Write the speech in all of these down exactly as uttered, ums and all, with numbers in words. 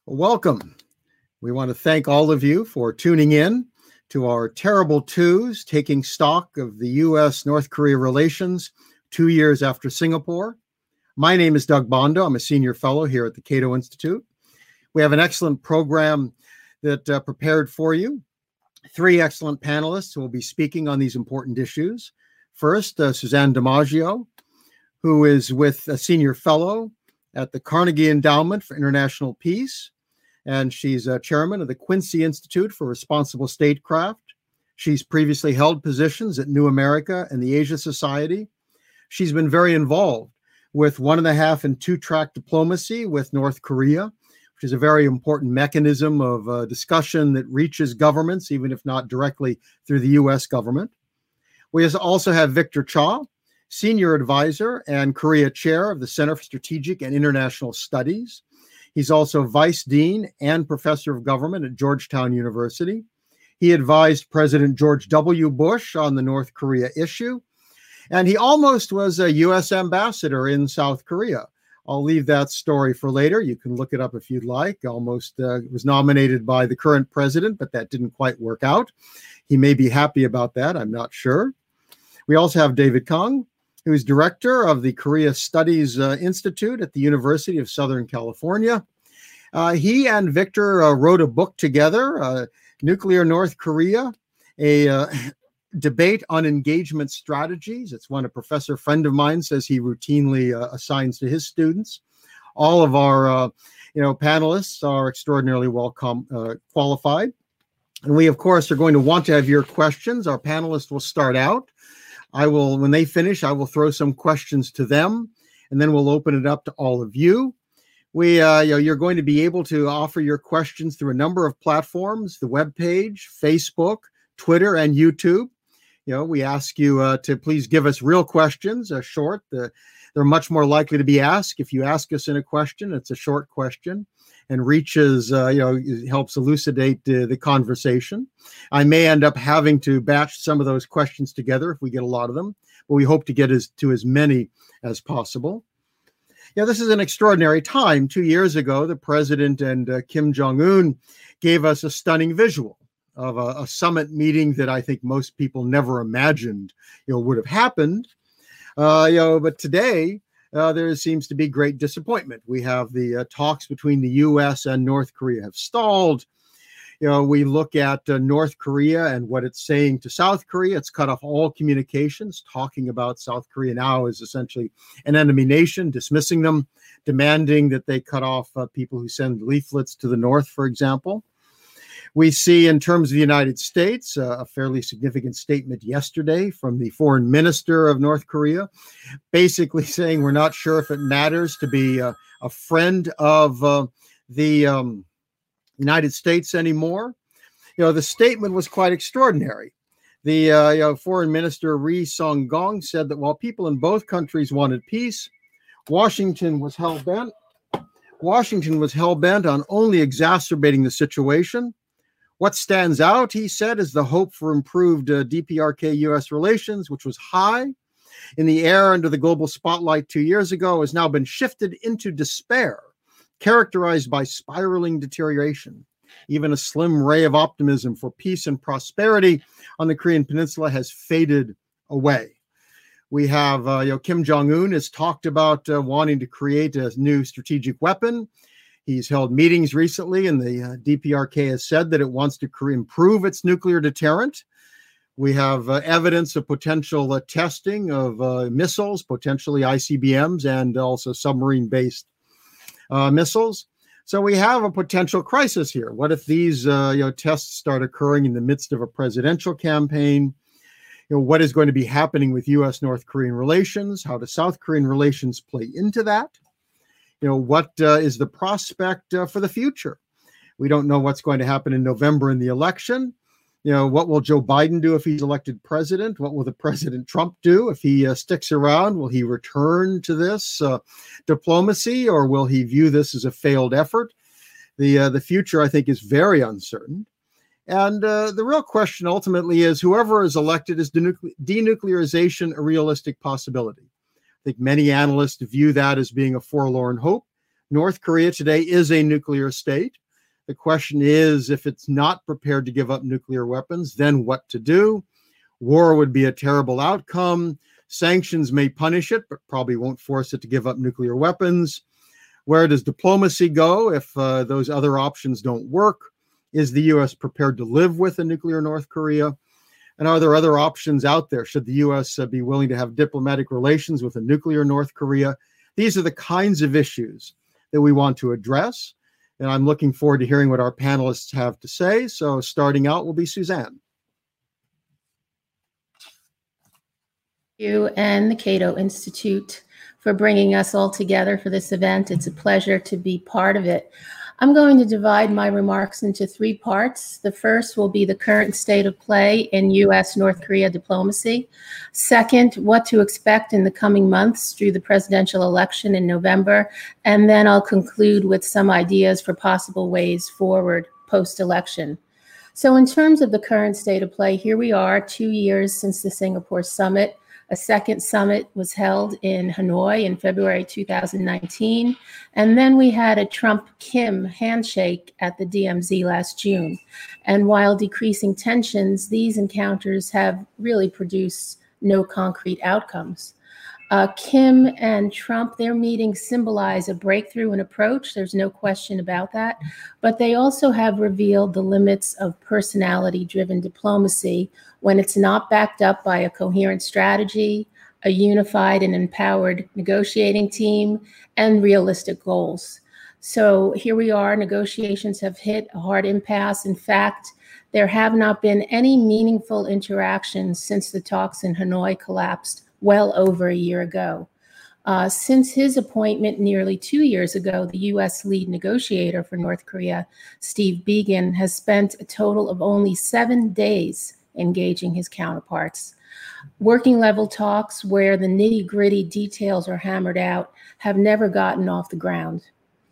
Welcome. We want to thank all of you for tuning in to our Terrible Twos, taking stock of the U S North Korea relations two years after Singapore. My name is Doug Bondo. I'm a senior fellow here at the Cato Institute. We have an excellent program that uh, prepared for you. Three excellent panelists who will be speaking on these important issues. First, uh, Suzanne DiMaggio, who is with a senior fellow at the Carnegie Endowment for International Peace, and she's a chairman of the Quincy Institute for Responsible Statecraft. She's previously held positions at New America and the Asia Society. She's been very involved with one and a half and two track diplomacy with North Korea, which is a very important mechanism of uh, discussion that reaches governments, even if not directly through the U S government. We also have Victor Cha, senior advisor and Korea chair of the Center for Strategic and International Studies. He's also vice dean and professor of government at Georgetown University. He advised President George W. Bush on the North Korea issue, and he almost was a U S ambassador in South Korea. I'll leave that story for later. You can look it up if you'd like. Almost uh, was nominated by the current president, but that didn't quite work out. He may be happy about that. I'm not sure. We also have David Kang, who is director of the Korea Studies uh, Institute at the University of Southern California. Uh, he and Victor uh, wrote a book together, uh, Nuclear North Korea, a uh, debate on engagement strategies. It's one a professor friend of mine says he routinely uh, assigns to his students. All of our uh, you know, panelists are extraordinarily well com- uh, qualified. And we, of course, are going to want to have your questions. Our panelists will start out. I will, when they finish, I will throw some questions to them, and then we'll open it up to all of you. We, uh, you know, you're going to be able to offer your questions through a number of platforms: the webpage, Facebook, Twitter, and YouTube. You know, we ask you uh, to please give us real questions, uh, short. The, they're much more likely to be asked. If you ask us in a question, it's a short question, and reaches, uh, you know, helps elucidate uh, the conversation. I may end up having to batch some of those questions together if we get a lot of them, but we hope to get as, to as many as possible. Yeah, this is an extraordinary time. Two years ago, the president and uh, Kim Jong-un gave us a stunning visual of a, a summit meeting that I think most people never imagined, you know, would have happened. Uh, you know, but today, Uh, there seems to be great disappointment. We have the uh, talks between the U S and North Korea have stalled. You know, we look at uh, North Korea and what it's saying to South Korea. It's cut off all communications. Talking about South Korea now is essentially an enemy nation, dismissing them, demanding that they cut off uh, people who send leaflets to the North, for example. We see, in terms of the United States, uh, a fairly significant statement yesterday from the foreign minister of North Korea, basically saying we're not sure if it matters to be uh, a friend of uh, the um, United States anymore. You know, the statement was quite extraordinary. The uh, you know, foreign minister Ri Song-gong said that while people in both countries wanted peace, Washington was hell-bent. Washington was hell-bent on only exacerbating the situation. What stands out, he said, is the hope for improved uh, D P R K-U S relations, which was high in the air under the global spotlight two years ago, has now been shifted into despair, characterized by spiraling deterioration. Even a slim ray of optimism for peace and prosperity on the Korean Peninsula has faded away. We have, uh, you know, Kim Jong-un has talked about uh, wanting to create a new strategic weapon. He's held meetings recently, and the uh, D P R K has said that it wants to cre- improve its nuclear deterrent. We have uh, evidence of potential uh, testing of uh, missiles, potentially I C B Ms, and also submarine-based uh, missiles. So we have a potential crisis here. What if these uh, you know, tests start occurring in the midst of a presidential campaign? You know, what is going to be happening with U S North Korean relations? How do South Korean relations play into that? You know, what uh, is the prospect uh, for the future? We don't know what's going to happen in November in the election. You know, what will Joe Biden do if he's elected president? What will the President Trump do if he uh, sticks around? Will he return to this uh, diplomacy, or will he view this as a failed effort? The uh, the future, I think, is very uncertain. And uh, the real question ultimately is, whoever is elected, is denucle- denuclearization a realistic possibility? I think many analysts view that as being a forlorn hope. North Korea today is a nuclear state. The question is, if it's not prepared to give up nuclear weapons, then what to do? War would be a terrible outcome. Sanctions may punish it, but probably won't force it to give up nuclear weapons. Where does diplomacy go if uh, those other options don't work? Is the U S prepared to live with a nuclear North Korea? And are there other options out there? Should the U S uh, be willing to have diplomatic relations with a nuclear North Korea? These are the kinds of issues that we want to address. And I'm looking forward to hearing what our panelists have to say. So starting out will be Suzanne. You and the Cato Institute for bringing us all together for this event. It's a pleasure to be part of it. I'm going to divide my remarks into three parts. The first will be the current state of play in U S North Korea diplomacy. Second, what to expect in the coming months through the presidential election in November. And then I'll conclude with some ideas for possible ways forward post-election. So in terms of the current state of play, here we are, two years since the Singapore summit. A second summit was held in Hanoi in February two thousand nineteen. And then we had a Trump-Kim handshake at the D M Z last June. And while decreasing tensions, these encounters have really produced no concrete outcomes. Uh, Kim and Trump, their meetings symbolize a breakthrough in approach. There's no question about that. But they also have revealed the limits of personality-driven diplomacy when it's not backed up by a coherent strategy, a unified and empowered negotiating team, and realistic goals. So here we are, negotiations have hit a hard impasse. In fact, there have not been any meaningful interactions since the talks in Hanoi collapsed well over a year ago. Uh, since his appointment nearly two years ago, the U S lead negotiator for North Korea, Steve Biegun, has spent a total of only seven days engaging his counterparts. Working level talks where the nitty-gritty details are hammered out have never gotten off the ground.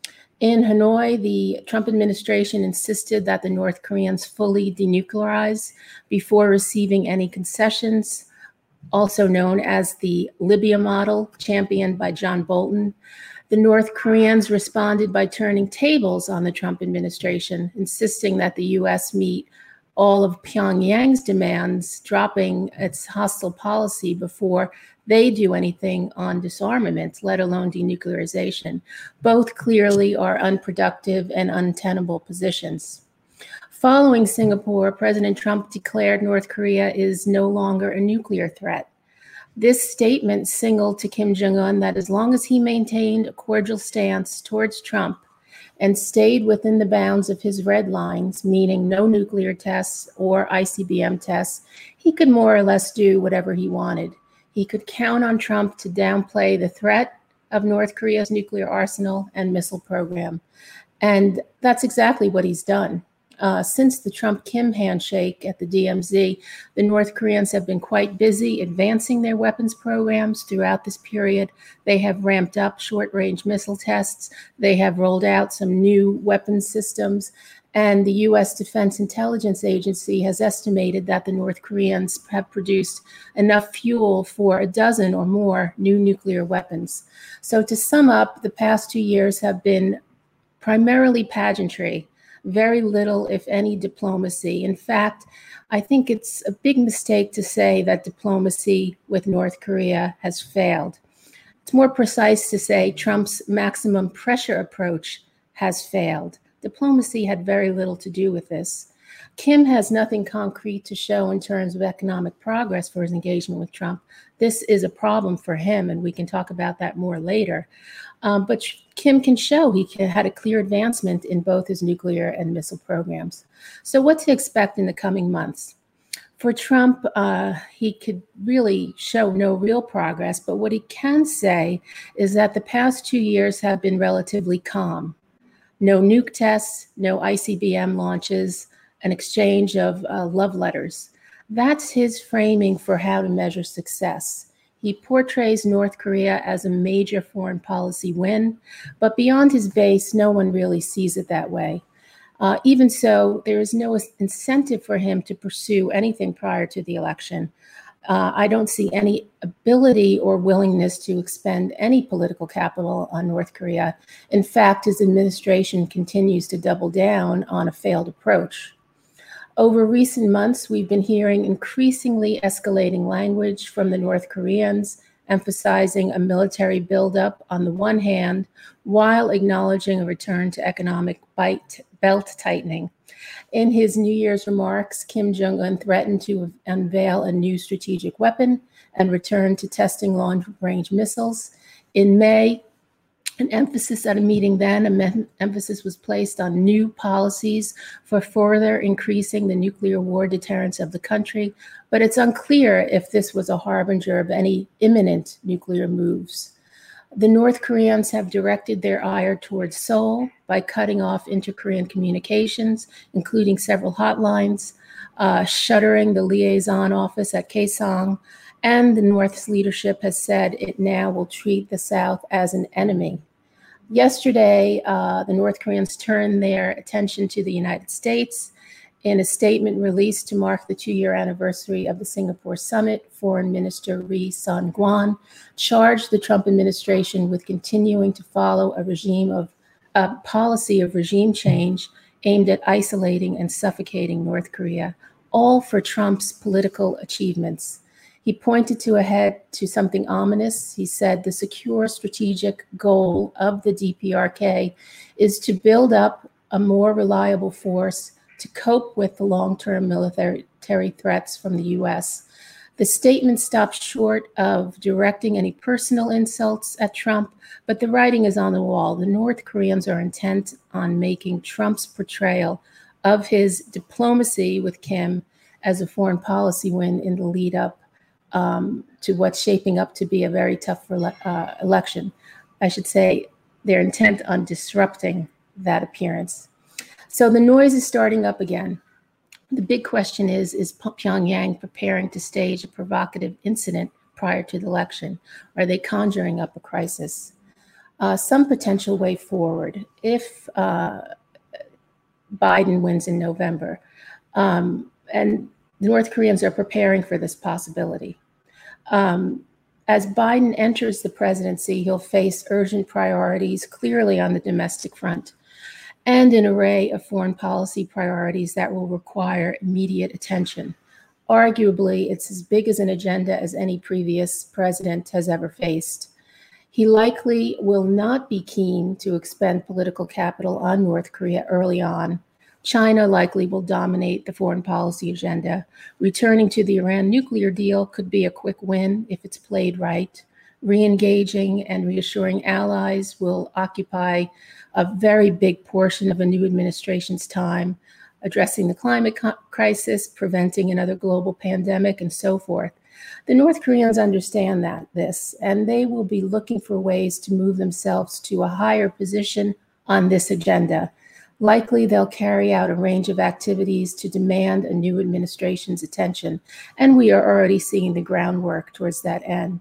In Hanoi, the Trump administration insisted that the North Koreans fully denuclearize before receiving any concessions, also known as the Libya model, championed by John Bolton. The North Koreans responded by turning tables on the Trump administration, insisting that the U S meet all of Pyongyang's demands, dropping its hostile policy before they do anything on disarmament, let alone denuclearization. Both clearly are unproductive and untenable positions. Following Singapore, President Trump declared North Korea is no longer a nuclear threat. This statement signaled to Kim Jong-un that as long as he maintained a cordial stance towards Trump and stayed within the bounds of his red lines, meaning no nuclear tests or I C B M tests, he could more or less do whatever he wanted. He could count on Trump to downplay the threat of North Korea's nuclear arsenal and missile program. And that's exactly what he's done. Uh, since the Trump-Kim handshake at the D M Z, the North Koreans have been quite busy advancing their weapons programs throughout this period. They have ramped up short-range missile tests. They have rolled out some new weapons systems. And the U S Defense Intelligence Agency has estimated that the North Koreans have produced enough fuel for a dozen or more new nuclear weapons. So to sum up, the past two years have been primarily pageantry. Very little, if any, diplomacy. In fact, I think it's a big mistake to say that diplomacy with North Korea has failed. It's more precise to say Trump's maximum pressure approach has failed. Diplomacy had very little to do with this. Kim has nothing concrete to show in terms of economic progress for his engagement with Trump. This is a problem for him, and we can talk about that more later. Um, but Kim can show he can, had a clear advancement in both his nuclear and missile programs. So what to expect in the coming months? For Trump, uh, he could really show no real progress, but what he can say is that the past two years have been relatively calm. No nuke tests, no I C B M launches, an exchange of uh, love letters. That's his framing for how to measure success. He portrays North Korea as a major foreign policy win, but beyond his base, no one really sees it that way. Uh, even so, there is no incentive for him to pursue anything prior to the election. Uh, I don't see any ability or willingness to expend any political capital on North Korea. In fact, his administration continues to double down on a failed approach. Over recent months, we've been hearing increasingly escalating language from the North Koreans, emphasizing a military buildup on the one hand, while acknowledging a return to economic belt tightening. In his New Year's remarks, Kim Jong-un threatened to unveil a new strategic weapon and return to testing long-range missiles. In May, an emphasis at a meeting then, an emphasis was placed on new policies for further increasing the nuclear war deterrence of the country, but it's unclear if this was a harbinger of any imminent nuclear moves. The North Koreans have directed their ire towards Seoul by cutting off inter-Korean communications, including several hotlines, uh, shuttering the liaison office at Kaesong, and the North's leadership has said it now will treat the South as an enemy. Yesterday, uh, the North Koreans turned their attention to the United States. In a statement released to mark the two-year anniversary of the Singapore summit, Foreign Minister Ri Son-gwan charged the Trump administration with continuing to follow a regime of a policy of regime change aimed at isolating and suffocating North Korea, all for Trump's political achievements. He pointed to ahead to something ominous. He said the secure strategic goal of the D P R K is to build up a more reliable force to cope with the long-term military threats from the U S. The statement stopped short of directing any personal insults at Trump, but the writing is on the wall. The North Koreans are intent on making Trump's portrayal of his diplomacy with Kim as a foreign policy win in the lead up um, to what's shaping up to be a very tough uh, election. I should say they're intent on disrupting that appearance. So the noise is starting up again. The big question is, is Pyongyang preparing to stage a provocative incident prior to the election? Are they conjuring up a crisis? Uh, some potential way forward if uh, Biden wins in November. Um, and the North Koreans are preparing for this possibility. Um, as Biden enters the presidency, he'll face urgent priorities clearly on the domestic front, and an array of foreign policy priorities that will require immediate attention. Arguably, it's as big as an agenda as any previous president has ever faced. He likely will not be keen to expend political capital on North Korea early on. China likely will dominate the foreign policy agenda. Returning to the Iran nuclear deal could be a quick win if it's played right. Re-engaging and reassuring allies will occupy a very big portion of a new administration's time, addressing the climate crisis, preventing another global pandemic, and so forth. The North Koreans understand that this, and they will be looking for ways to move themselves to a higher position on this agenda. Likely, they'll carry out a range of activities to demand a new administration's attention, and we are already seeing the groundwork towards that end.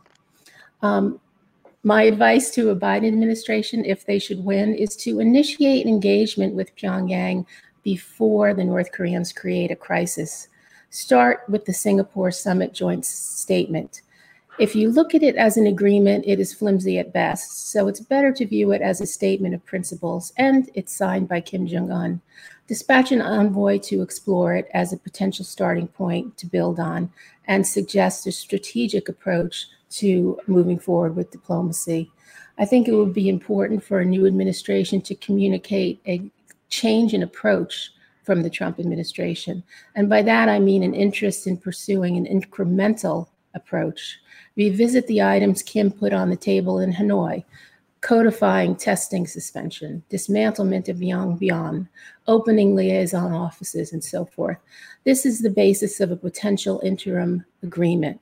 Um, My advice to a Biden administration, if they should win, is to initiate engagement with Pyongyang before the North Koreans create a crisis. Start with the Singapore summit joint statement. If you look at it as an agreement, it is flimsy at best, so it's better to view it as a statement of principles, and it's signed by Kim Jong-un. Dispatch an envoy to explore it as a potential starting point to build on, and suggest a strategic approach to moving forward with diplomacy. I think it would be important for a new administration to communicate a change in approach from the Trump administration. And by that, I mean an interest in pursuing an incremental approach. Revisit the items Kim put on the table in Hanoi: codifying testing suspension, dismantlement of Yongbyon, opening liaison offices, and so forth. This is the basis of a potential interim agreement.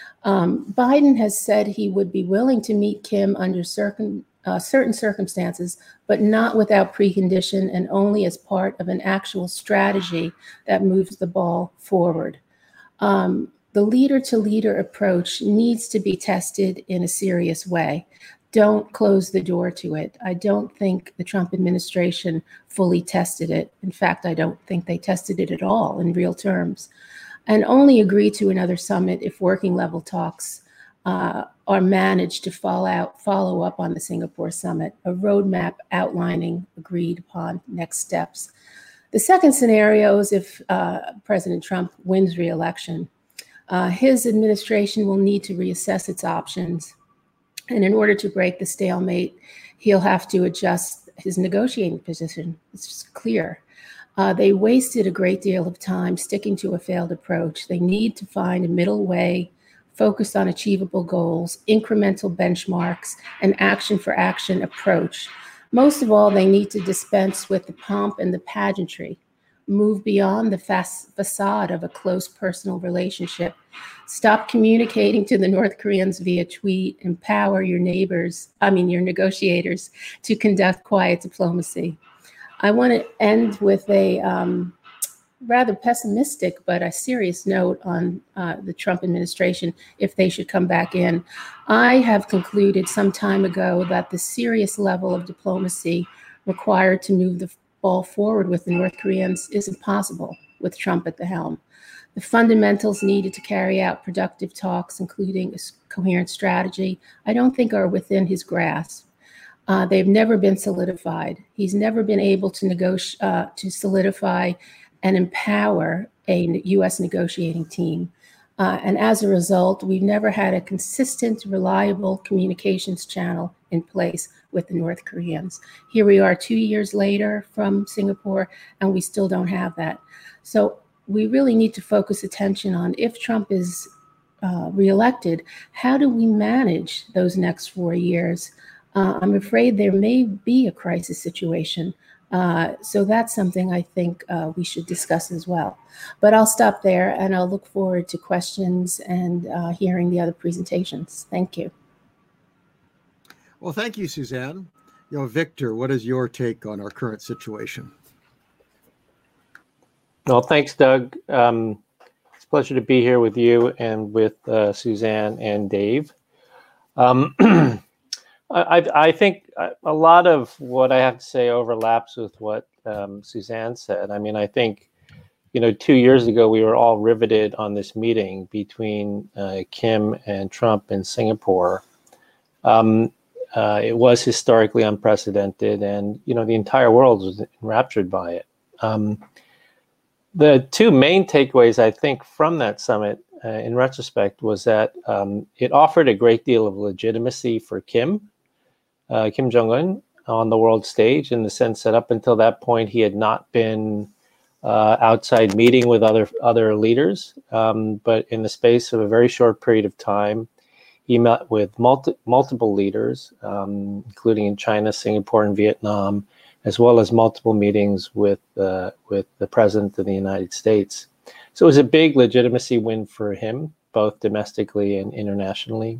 Um, Biden has said he would be willing to meet Kim under certain, uh, certain circumstances, but not without precondition and only as part of an actual strategy that moves the ball forward. Um, the leader-to-leader approach needs to be tested in a serious way. Don't close the door to it. I don't think the Trump administration fully tested it. In fact, I don't think they tested it at all in real terms. and only agree to another summit if working level talks uh, are managed to follow, out, follow up on the Singapore summit, a roadmap outlining agreed upon next steps. The second scenario is if uh, President Trump wins re-election. Uh, his administration will need to reassess its options. And in order to break the stalemate, he'll have to adjust his negotiating position. It's just clear. Uh, they wasted a great deal of time sticking to a failed approach. They need to find a middle way, focused on achievable goals, incremental benchmarks, and action for action approach. Most of all, they need to dispense with the pomp and the pageantry, move beyond the facade of a close personal relationship, stop communicating to the North Koreans via tweet, empower your neighbors, I mean your negotiators, to conduct quiet diplomacy. I want to end with a um, rather pessimistic but a serious note on uh, the Trump administration if they should come back in. I have concluded some time ago that the serious level of diplomacy required to move the ball forward with the North Koreans is impossible with Trump at the helm. The fundamentals needed to carry out productive talks, including a coherent strategy, I don't think are within his grasp. Uh, they've never been solidified. He's never been able to negotiate, uh, to solidify and empower a U S negotiating team. Uh, and as a result, we've never had a consistent, reliable communications channel in place with the North Koreans. Here we are two years later from Singapore, and we still don't have that. So we really need to focus attention on, if Trump is uh, reelected, how do we manage those next four years? Uh, I'm afraid there may be a crisis situation. Uh, so that's something I think uh, we should discuss as well. But I'll stop there, and I'll look forward to questions and uh, hearing the other presentations. Thank you. Well, thank you, Suzanne. You know, Victor, what is your take on our current situation? Well, thanks, Doug. Um, it's a pleasure to be here with you and with uh, Suzanne and Dave. Um, I, I think a lot of what I have to say overlaps with what um, Suzanne said. I mean, I think, you know, two years ago, we were all riveted on this meeting between uh, Kim and Trump in Singapore. Um, uh, it was historically unprecedented, and, you know, the entire world was enraptured by it. Um, the two main takeaways, I think, from that summit, uh, in retrospect, was that um, it offered a great deal of legitimacy for Kim, Uh, Kim Jong-un, on the world stage, in the sense that up until that point he had not been uh, outside meeting with other other leaders, um, but in the space of a very short period of time, he met with multi multiple leaders, um, including in China, Singapore, and Vietnam, as well as multiple meetings with uh, with the President of the United States. So it was a big legitimacy win for him, both domestically and internationally.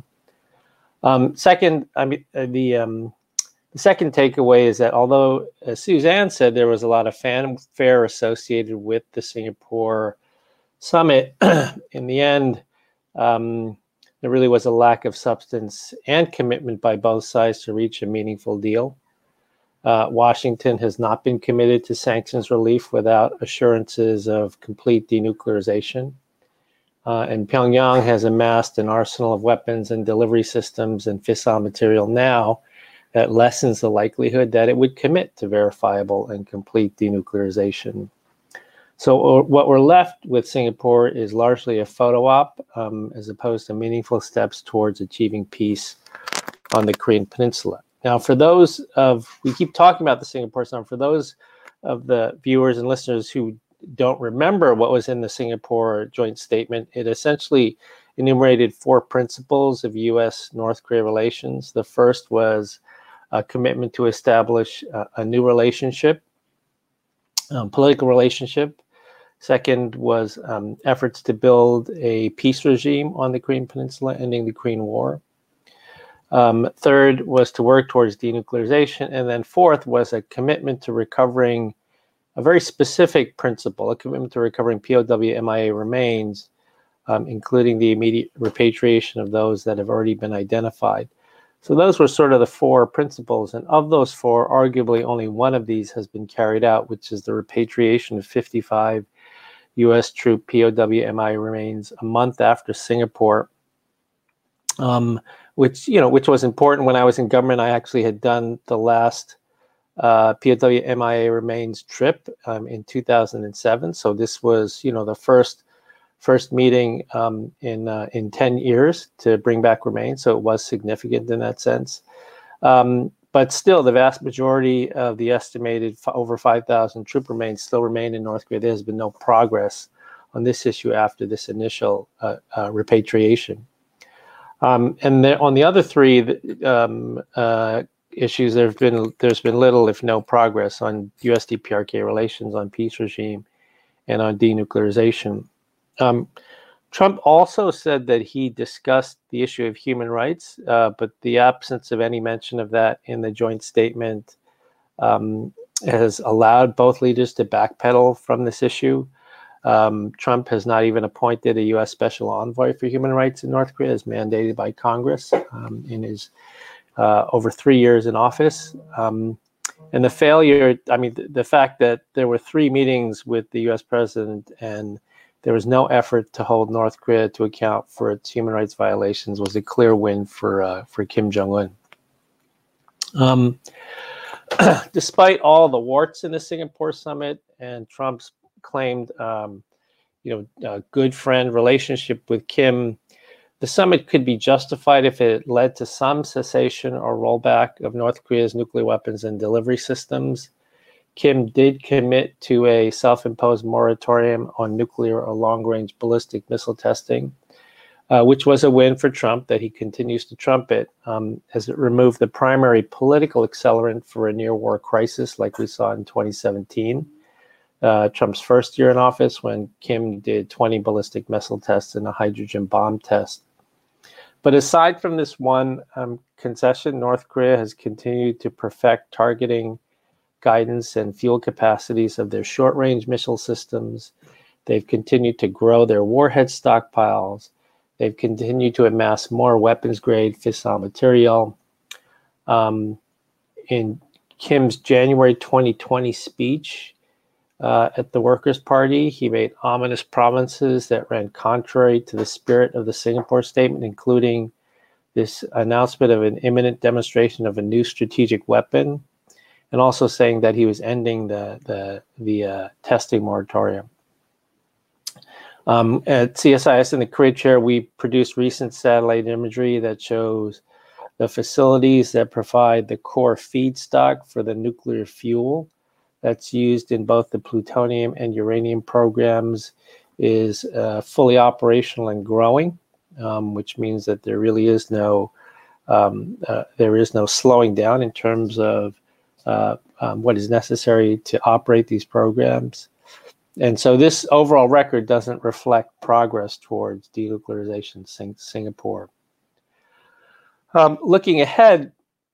Um, second, I mean, uh, the um, the second takeaway is that although, as Suzanne said, there was a lot of fanfare associated with the Singapore summit, in the end, um, there really was a lack of substance and commitment by both sides to reach a meaningful deal. Uh, Washington has not been committed to sanctions relief without assurances of complete denuclearization. Uh, and Pyongyang has amassed an arsenal of weapons and delivery systems and fissile material now that lessens the likelihood that it would commit to verifiable and complete denuclearization. So uh, what we're left with Singapore is largely a photo op, um, as opposed to meaningful steps towards achieving peace on the Korean Peninsula. Now, for those of, we keep talking about the Singapore summit, for those of the viewers and listeners who don't remember what was in the Singapore joint statement, it essentially enumerated four principles of U S North Korea relations. The first was a commitment to establish a, a new relationship, um, political relationship. Second was um, efforts to build a peace regime on the Korean Peninsula, ending the Korean War. Um, third was to work towards denuclearization. And then fourth was a commitment to recovering a very specific principle, a commitment to recovering P O W M I A remains, um, including the immediate repatriation of those that have already been identified. So those were sort of the four principles. And of those four, arguably only one of these has been carried out, which is the repatriation of fifty-five U S troop P O W M I A remains a month after Singapore, um, which you know which was important. When I was in government, I actually had done the last uh, P O W M I A remains trip um, in two thousand seven. So this was you know the first first meeting um, in uh, in ten years to bring back remains. So it was significant in that sense. Um, But still, the vast majority of the estimated f over five thousand troop remains still remain in North Korea. There has been no progress on this issue after this initial uh, uh, repatriation. Um, and there, on the other three um, uh, issues, there's been there's been little, if no, progress on U S D P R K relations, on peace regime, and on denuclearization. Um, Trump also said that he discussed the issue of human rights, uh, but the absence of any mention of that in the joint statement um, has allowed both leaders to backpedal from this issue. Um, Trump has not even appointed a U S special envoy for human rights in North Korea, as mandated by Congress um, in his uh, over three years in office. Um, and the failure, I mean, the, the fact that there were three meetings with the U S president and there was no effort to hold North Korea to account for its human rights violations was a clear win for uh, for Kim Jong-un. Um, despite all the warts in the Singapore summit and Trump's claimed, um, you know, uh, good friend relationship with Kim, the summit could be justified if it led to some cessation or rollback of North Korea's nuclear weapons and delivery systems. Kim did commit to a self-imposed moratorium on nuclear or long-range ballistic missile testing, uh, which was a win for Trump that he continues to trumpet, um, as it removed the primary political accelerant for a near-war crisis like we saw in twenty seventeen, uh, Trump's first year in office, when Kim did twenty ballistic missile tests and a hydrogen bomb test. But aside from this one um, concession, North Korea has continued to perfect targeting, guidance, and fuel capacities of their short-range missile systems. They've continued to grow their warhead stockpiles. They've continued to amass more weapons-grade fissile material. Um, in Kim's January twenty twenty speech uh, at the Workers' Party, he made ominous promises that ran contrary to the spirit of the Singapore statement, including this announcement of an imminent demonstration of a new strategic weapon, and also saying that he was ending the the, the uh, testing moratorium. Um, at C S I S in the Korea Chair, we produced recent satellite imagery that shows the facilities that provide the core feedstock for the nuclear fuel that's used in both the plutonium and uranium programs is uh, fully operational and growing, um, which means that there really is no um, uh, there is no slowing down in terms of Uh, um, what is necessary to operate these programs. And so this overall record doesn't reflect progress towards denuclearization in Sing Singapore. Um, looking ahead,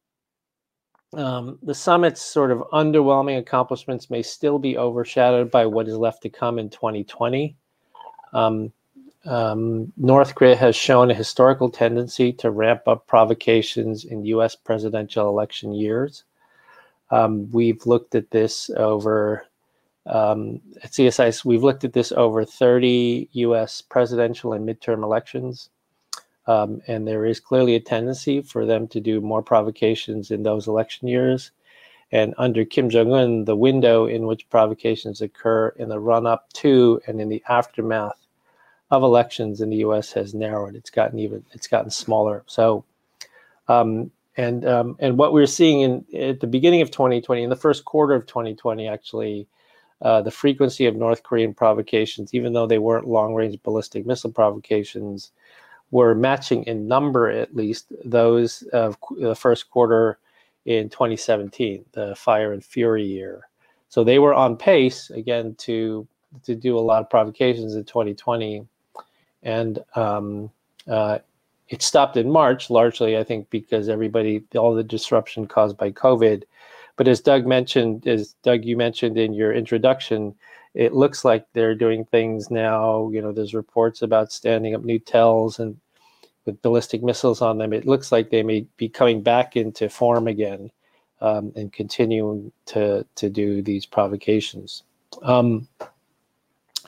um, the summit's sort of underwhelming accomplishments may still be overshadowed by what is left to come in twenty twenty. Um, um, North Korea has shown a historical tendency to ramp up provocations in U S presidential election years. Um, we've looked at this over, um, at C S I S, we've looked at this over thirty U S presidential and midterm elections. Um, and there is clearly a tendency for them to do more provocations in those election years. And under Kim Jong-un, the window in which provocations occur in the run-up to and in the aftermath of elections in the U S has narrowed. It's gotten even, it's gotten smaller. So, um, And um, and what we're seeing in at the beginning of twenty twenty, in the first quarter of twenty twenty, actually, uh, the frequency of North Korean provocations, even though they weren't long-range ballistic missile provocations, were matching in number, at least, those of the first quarter in twenty seventeen, the Fire and Fury year. So they were on pace, again, to to do a lot of provocations in twenty twenty, and um, uh, it stopped in March, largely, I think, because everybody, all the disruption caused by COVID. But as Doug mentioned, as Doug, you mentioned in your introduction, it looks like they're doing things now. You know, there's reports about standing up new TELs and with ballistic missiles on them. It looks like they may be coming back into form again um, and continuing to, to do these provocations. Um,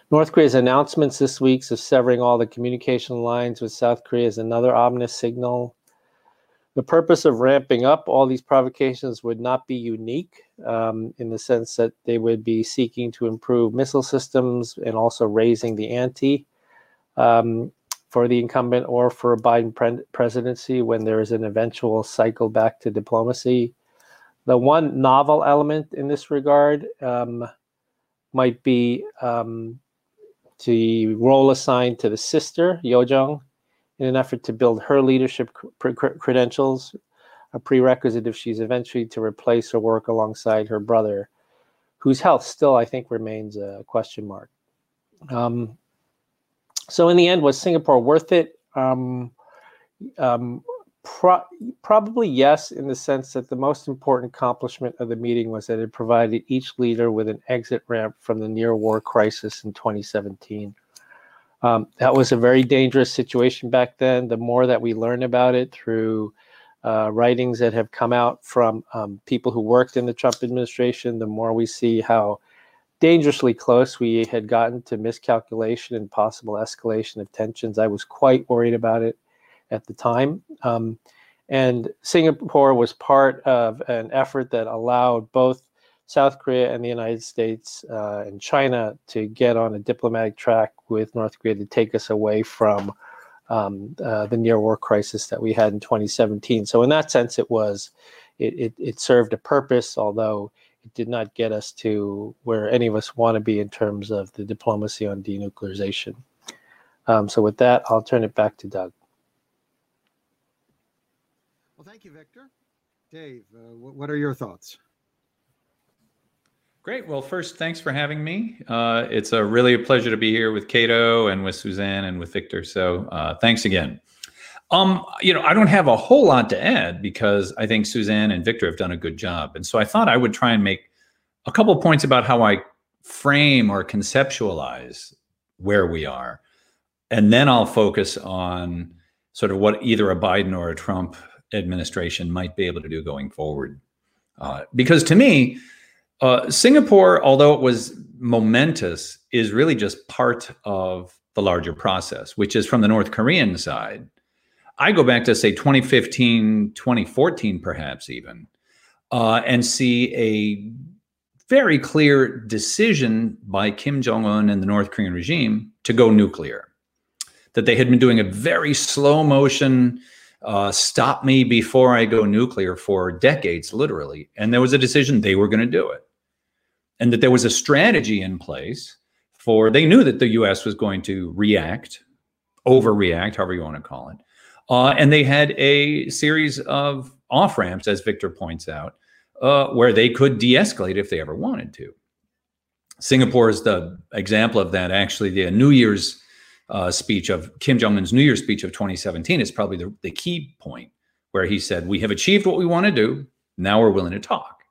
North Korea's announcements this week of severing all the communication lines with South Korea is another ominous signal. The purpose of ramping up all these provocations would not be unique um, in the sense that they would be seeking to improve missile systems and also raising the ante um, for the incumbent or for a Biden pre presidency when there is an eventual cycle back to diplomacy. The one novel element in this regard um, might be um, the role assigned to the sister, Yo Jong, in an effort to build her leadership cr cr credentials, a prerequisite if she's eventually to replace or work alongside her brother, whose health still, I think, remains a question mark. Um, so in the end, was Singapore worth it? Um, um, pro probably yes, in the sense that the most important accomplishment of the meeting was that it provided each leader with an exit ramp from the near-war crisis in twenty seventeen. Um, that was a very dangerous situation back then. The more that we learn about it through uh, writings that have come out from um, people who worked in the Trump administration, the more we see how dangerously close we had gotten to miscalculation and possible escalation of tensions. I was quite worried about it at the time. Um, and Singapore was part of an effort that allowed both South Korea and the United States uh, and China to get on a diplomatic track with North Korea to take us away from um, uh, the near-war crisis that we had in twenty seventeen. So in that sense, it was, it, it, it served a purpose, although it did not get us to where any of us want to be in terms of the diplomacy on denuclearization. Um, so with that, I'll turn it back to Doug. Well, thank you, Victor. Dave, uh, what are your thoughts? Great. Well, first, thanks for having me. Uh, it's a really a pleasure to be here with Cato and with Suzanne and with Victor. So uh, thanks again. Um, you know, I don't have a whole lot to add because I think Suzanne and Victor have done a good job. And so I thought I would try and make a couple of points about how I frame or conceptualize where we are. And then I'll focus on sort of what either a Biden or a Trump administration might be able to do going forward. Uh, because to me, Uh, Singapore, although it was momentous, is really just part of the larger process, which is from the North Korean side. I go back to, say, twenty fifteen, twenty fourteen, perhaps even, uh, and see a very clear decision by Kim Jong-un and the North Korean regime to go nuclear. That they had been doing a very slow motion, uh, stop me before I go nuclear for decades, literally. And there was a decision they were going to do it. And that there was a strategy in place for, they knew that the U S was going to react, overreact, however you want to call it. Uh, and they had a series of off-ramps, as Victor points out, uh, where they could de-escalate if they ever wanted to. Singapore is the example of that. Actually, the New Year's uh, speech of, Kim Jong-un's New Year's speech of twenty seventeen is probably the, the key point, where he said, we have achieved what we want to do, now we're willing to talk.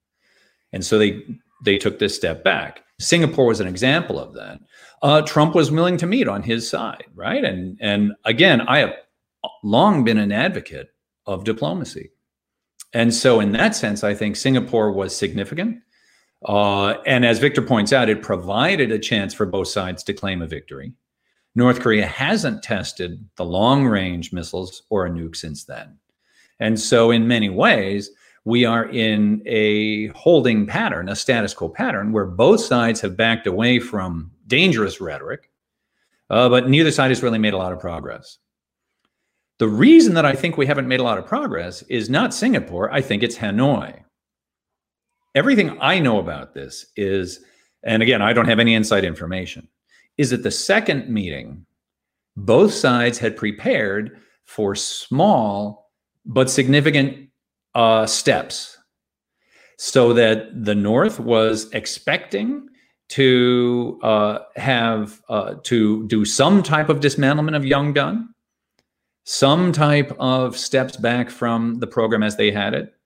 And so they... they took this step back. Singapore was an example of that. Uh, Trump was willing to meet on his side, right? And, and again, I have long been an advocate of diplomacy. And so in that sense, I think Singapore was significant. Uh, and as Victor points out, it provided a chance for both sides to claim a victory. North Korea hasn't tested the long-range missiles or a nuke since then. And so in many ways, we are in a holding pattern, a status quo pattern, where both sides have backed away from dangerous rhetoric, uh, but neither side has really made a lot of progress. The reason that I think we haven't made a lot of progress is not Singapore, I think it's Hanoi. Everything I know about this is, and again, I don't have any inside information, is that the second meeting, both sides had prepared for small but significant Uh, steps, so that the North was expecting to uh, have uh, to do some type of dismantlement of Yongbyon, some type of steps back from the program as they had it.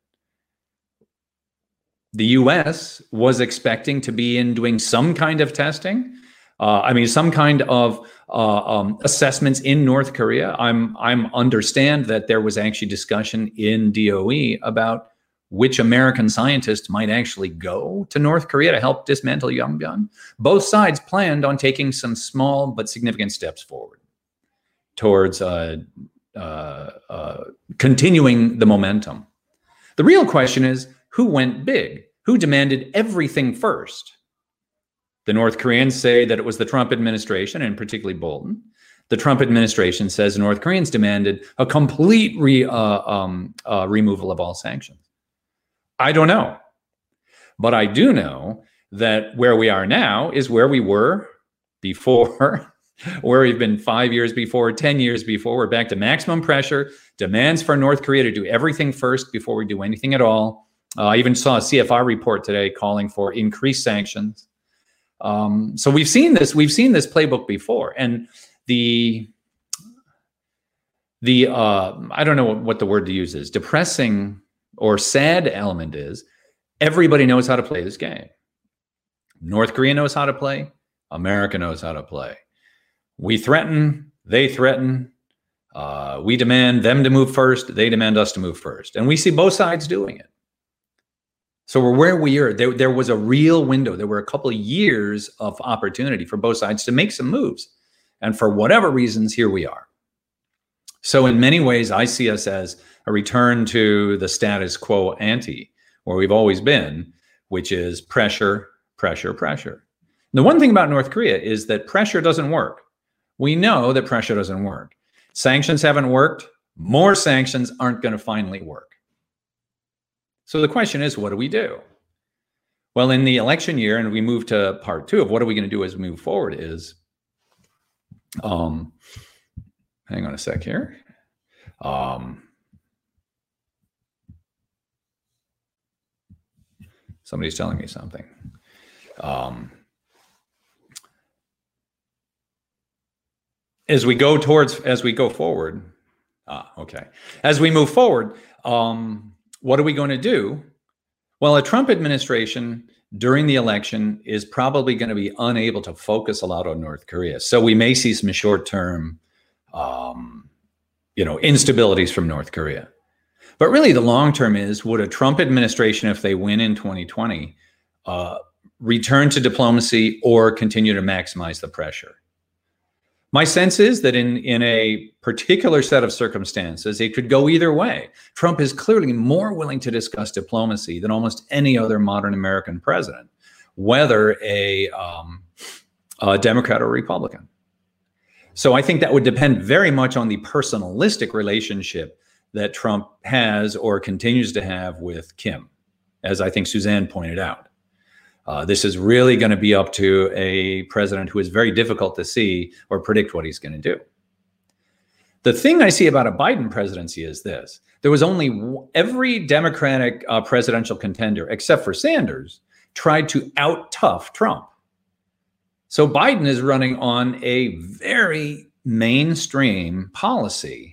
The U S was expecting to be in doing some kind of testing. Uh, I mean, some kind of uh, um, assessments in North Korea. I'm I'm understand that there was actually discussion in D O E about which American scientists might actually go to North Korea to help dismantle Yongbyon. Both sides planned on taking some small but significant steps forward towards uh, uh, uh, continuing the momentum. The real question is, who went big? Who demanded everything first? The North Koreans say that it was the Trump administration, and particularly Bolton. The Trump administration says North Koreans demanded a complete re, uh, um, uh, removal of all sanctions. I don't know. But I do know that where we are now is where we were before, where we've been five years before, ten years before. We're back to maximum pressure, demands for North Korea to do everything first before we do anything at all. Uh, I even saw a C F R report today calling for increased sanctions. Um, so we've seen this, we've seen this playbook before. And the, the uh, I don't know what, what the word to use is, depressing or sad element is, everybody knows how to play this game. North Korea knows how to play. America knows how to play. We threaten, they threaten. Uh, we demand them to move first. They demand us to move first. And we see both sides doing it. So we're where we are. There, there was a real window. There were a couple of years of opportunity for both sides to make some moves. And for whatever reasons, here we are. So in many ways, I see us as a return to the status quo ante, where we've always been, which is pressure, pressure, pressure. The one thing about North Korea is that pressure doesn't work. We know that pressure doesn't work. Sanctions haven't worked. More sanctions aren't going to finally work. So the question is, what do we do? Well, in the election year, and we move to part two of what are we going to do as we move forward is, um, hang on a sec here. Um, somebody's telling me something. Um, as we go towards, as we go forward, ah, okay. As we move forward, um, what are we going to do? Well, a Trump administration during the election is probably going to be unable to focus a lot on North Korea. So we may see some short-term, um, you know, instabilities from North Korea. But really the long-term is, would a Trump administration, if they win in twenty twenty, uh, return to diplomacy or continue to maximize the pressure? My sense is that in, in a particular set of circumstances, it could go either way. Trump is clearly more willing to discuss diplomacy than almost any other modern American president, whether a, um, a Democrat or Republican. So I think that would depend very much on the personalistic relationship that Trump has or continues to have with Kim, as I think Suzanne pointed out. Uh, this is really going to be up to a president who is very difficult to see or predict what he's going to do. The thing I see about a Biden presidency is this. There was only every Democratic uh, presidential contender, except for Sanders, tried to out-tough Trump. So Biden is running on a very mainstream policy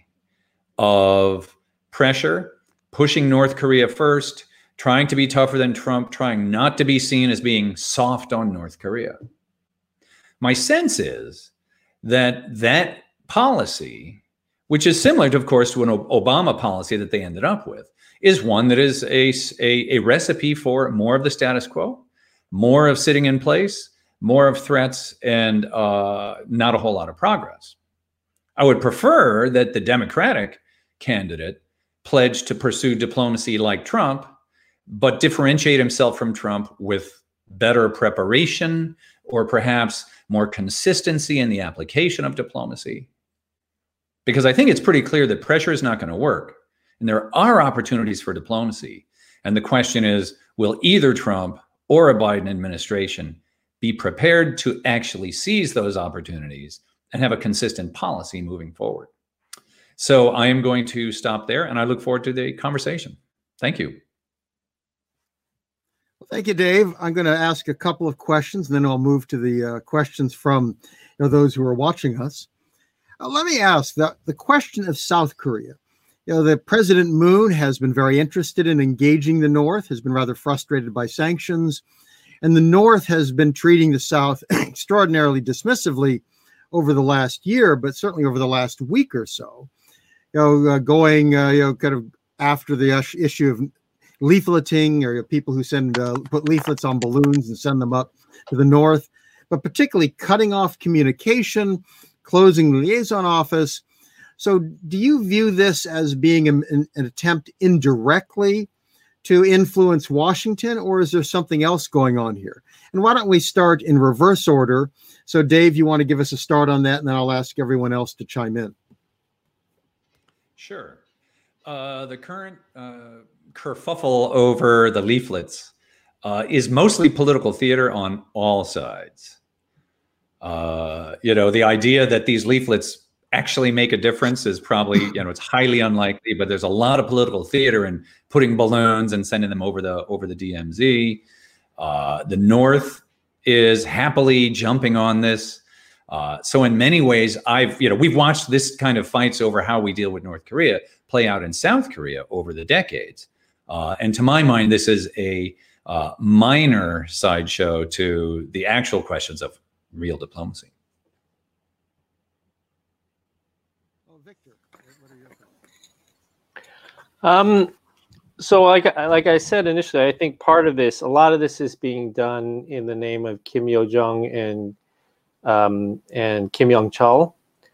of pressure, pushing North Korea first, trying to be tougher than Trump, trying not to be seen as being soft on North Korea. My sense is that that policy, which is similar, to, of course, to an Obama policy that they ended up with, is one that is a, a, a recipe for more of the status quo, more of sitting in place, more of threats, and uh, not a whole lot of progress. I would prefer that the Democratic candidate pledge to pursue diplomacy like Trump, but differentiate himself from Trump with better preparation or perhaps more consistency in the application of diplomacy. Because I think it's pretty clear that pressure is not going to work. And there are opportunities for diplomacy. And the question is, will either Trump or a Biden administration be prepared to actually seize those opportunities and have a consistent policy moving forward? So I am going to stop there, and I look forward to the conversation. Thank you. Well, thank you, Dave. I'm going to ask a couple of questions, and then I'll move to the uh, questions from you know, those who are watching us. Uh, let me ask the, the question of South Korea. You know, the President Moon has been very interested in engaging the North, has been rather frustrated by sanctions, and the North has been treating the South extraordinarily dismissively over the last year, but certainly over the last week or so. You know, uh, going, uh, you know, kind of after the issue of leafleting, or people who send uh, put leaflets on balloons and send them up to the north, but particularly cutting off communication, closing the liaison office. So do you view this as being an, an attempt indirectly to influence Washington, or is there something else going on here? And why don't we start in reverse order? So Dave, you want to give us a start on that, and then I'll ask everyone else to chime in. Sure. Uh, the current uh, kerfuffle over the leaflets uh, is mostly political theater on all sides. Uh, you know, the idea that these leaflets actually make a difference is probably, you know, it's highly unlikely, but there's a lot of political theater in putting balloons and sending them over the over the D M Z. Uh, the North is happily jumping on this. Uh, so in many ways, I've, you know, we've watched this kind of fights over how we deal with North Korea play out in South Korea over the decades. Uh, and to my mind, this is a uh, minor sideshow to the actual questions of real diplomacy. Victor, what are your thoughts? Um, so like, like I said initially, I think part of this, a lot of this is being done in the name of Kim Yo-jong and um, and Kim Young-chul.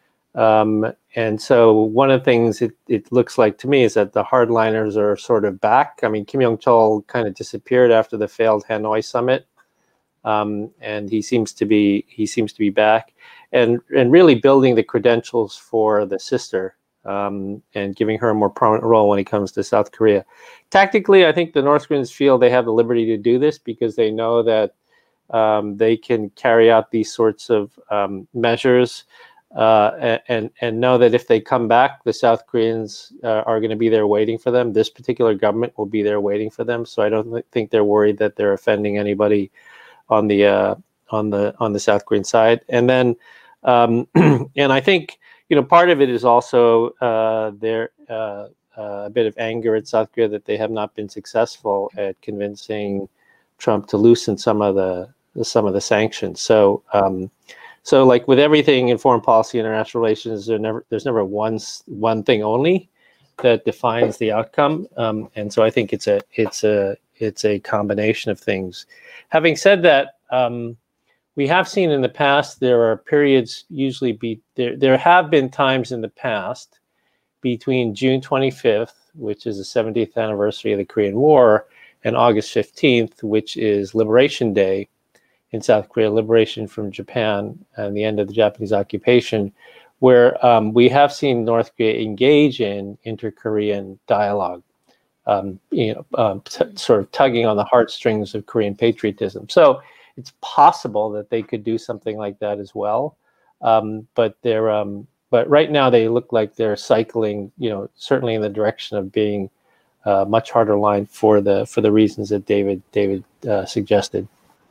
Um, and so one of the things it, it looks like to me is that the hardliners are sort of back. I mean, Kim Young-chul kind of disappeared after the failed Hanoi summit. Um, and he seems to be he seems to be back, and and really building the credentials for the sister, um, and giving her a more prominent role when it comes to South Korea. Tactically, I think the North Koreans feel they have the liberty to do this because they know that um, they can carry out these sorts of um, measures, uh, and and know that if they come back, the South Koreans uh, are going to be there waiting for them. This particular government will be there waiting for them. So I don't think they're worried that they're offending anybody on the uh, on the on the South Korean side. And then um, and I think, you know, part of it is also uh, there uh, uh, a bit of anger at South Korea that they have not been successful at convincing Trump to loosen some of the some of the sanctions. So um, so like with everything in foreign policy, international relations, there never there's never one one thing only that defines the outcome. Um, and so I think it's a it's a it's a combination of things. Having said that, um, we have seen in the past, there are periods usually be there, there have been times in the past between June twenty-fifth, which is the seventieth anniversary of the Korean War, and August fifteenth, which is Liberation Day in South Korea, liberation from Japan and the end of the Japanese occupation, where um, we have seen North Korea engage in inter-Korean dialogue. Um, you know, um, t- sort of tugging on the heartstrings of Korean patriotism. So it's possible that they could do something like that as well. Um, but they're, um, but right now they look like they're cycling, you know, certainly in the direction of being uh, much harder line for the for the reasons that David David uh, suggested.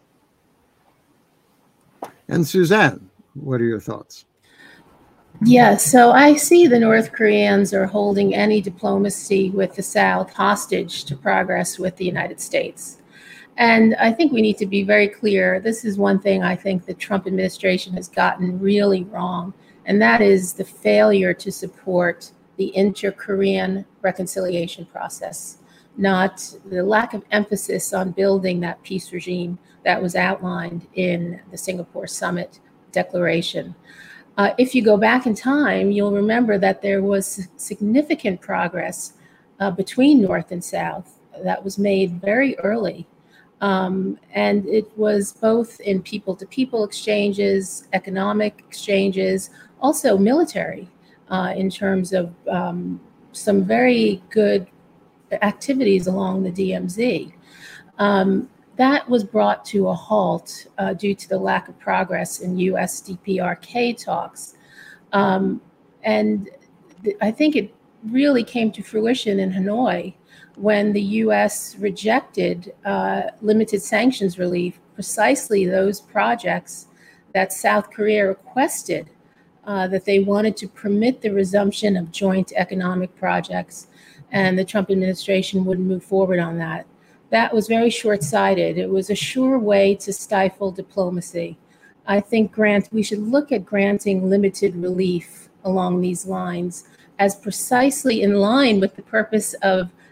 And Suzanne, what are your thoughts? Yeah, so I see the North Koreans are holding any diplomacy with the South hostage to progress with the United States. And I think we need to be very clear. This is one thing I think the Trump administration has gotten really wrong, and that is the failure to support the inter-Korean reconciliation process, not the lack of emphasis on building that peace regime that was outlined in the Singapore Summit Declaration. Uh, if you go back in time, you'll remember that there was significant progress uh, between North and South that was made very early. Um, and it was both in people-to-people exchanges, economic exchanges, also military, uh, in terms of um, some very good activities along the D M Z. Um, That was brought to a halt uh, due to the lack of progress in U S D P R K talks. Um, and th- I think it really came to fruition in Hanoi when the U S rejected uh, limited sanctions relief, precisely those projects that South Korea requested, uh, that they wanted to permit the resumption of joint economic projects, and the Trump administration wouldn't move forward on that. That was very short-sighted. It was a sure way to stifle diplomacy. I think grant we should look at granting limited relief along these lines as precisely in line with the purpose of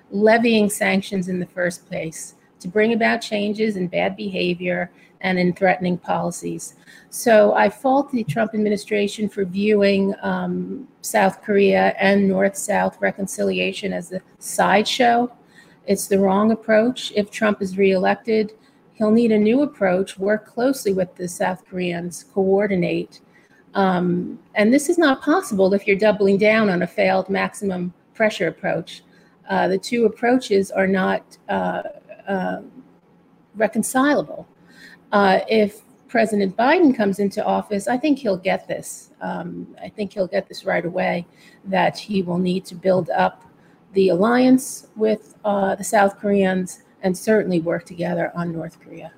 levying sanctions in the first place to bring about changes in bad behavior and in threatening policies. So I fault the Trump administration for viewing um, South Korea and North-South reconciliation as a sideshow. It's the wrong approach. If Trump is reelected, he'll need a new approach, work closely with the South Koreans, coordinate. Um, and this is not possible if you're doubling down on a failed maximum pressure approach. Uh, the two approaches are not uh, uh, reconcilable. Uh, if President Biden comes into office, I think he'll get this. Um, I think he'll get this right away, that he will need to build up the alliance with uh, the South Koreans and certainly work together on North Korea.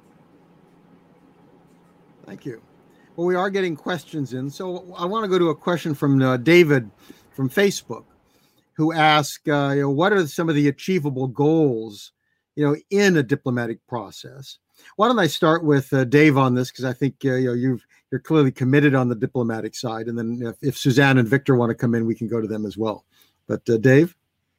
Thank you. Well, we are getting questions in. So I want to go to a question from uh, David from Facebook, who asked, uh, you know, what are some of the achievable goals, you know, in a diplomatic process? Why don't I start with uh, Dave on this, because I think uh, you know you've you're clearly committed on the diplomatic side, and then if, if Suzanne and Victor want to come in, we can go to them as well. But uh, Dave.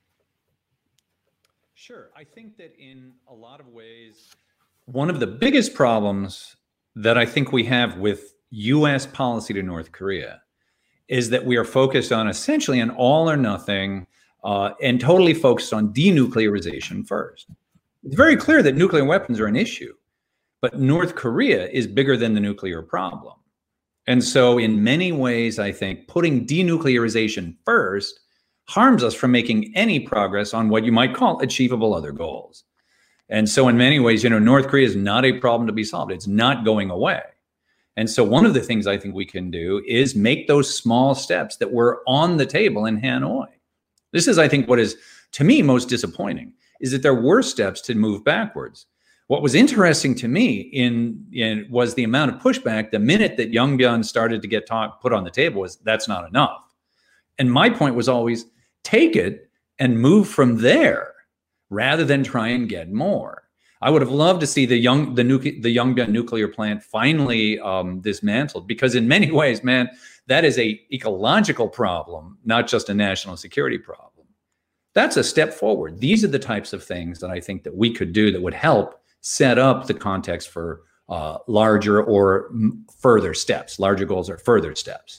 Sure. I think that in a lot of ways, one of the biggest problems that I think we have with U S policy to North Korea is that we are focused on essentially an all or nothing uh, and totally focused on denuclearization first. It's very clear that nuclear weapons are an issue, but North Korea is bigger than the nuclear problem. And so in many ways, I think putting denuclearization first harms us from making any progress on what you might call achievable other goals. And so in many ways, you know, North Korea is not a problem to be solved. It's not going away. And so one of the things I think we can do is make those small steps that were on the table in Hanoi. This is, I think, what is, to me, most disappointing, is that there were steps to move backwards. What was interesting to me in, in was the amount of pushback the minute that Yongbyon started to get talk, put on the table was, that's not enough. And my point was always, take it and move from there rather than try and get more. I would have loved to see the young the nuke the Yongbyon nuclear plant finally um, dismantled, because in many ways, man, that is a ecological problem, not just a national security problem. That's a step forward. These are the types of things that I think that we could do that would help set up the context for uh, larger or further steps. Larger goals or further steps.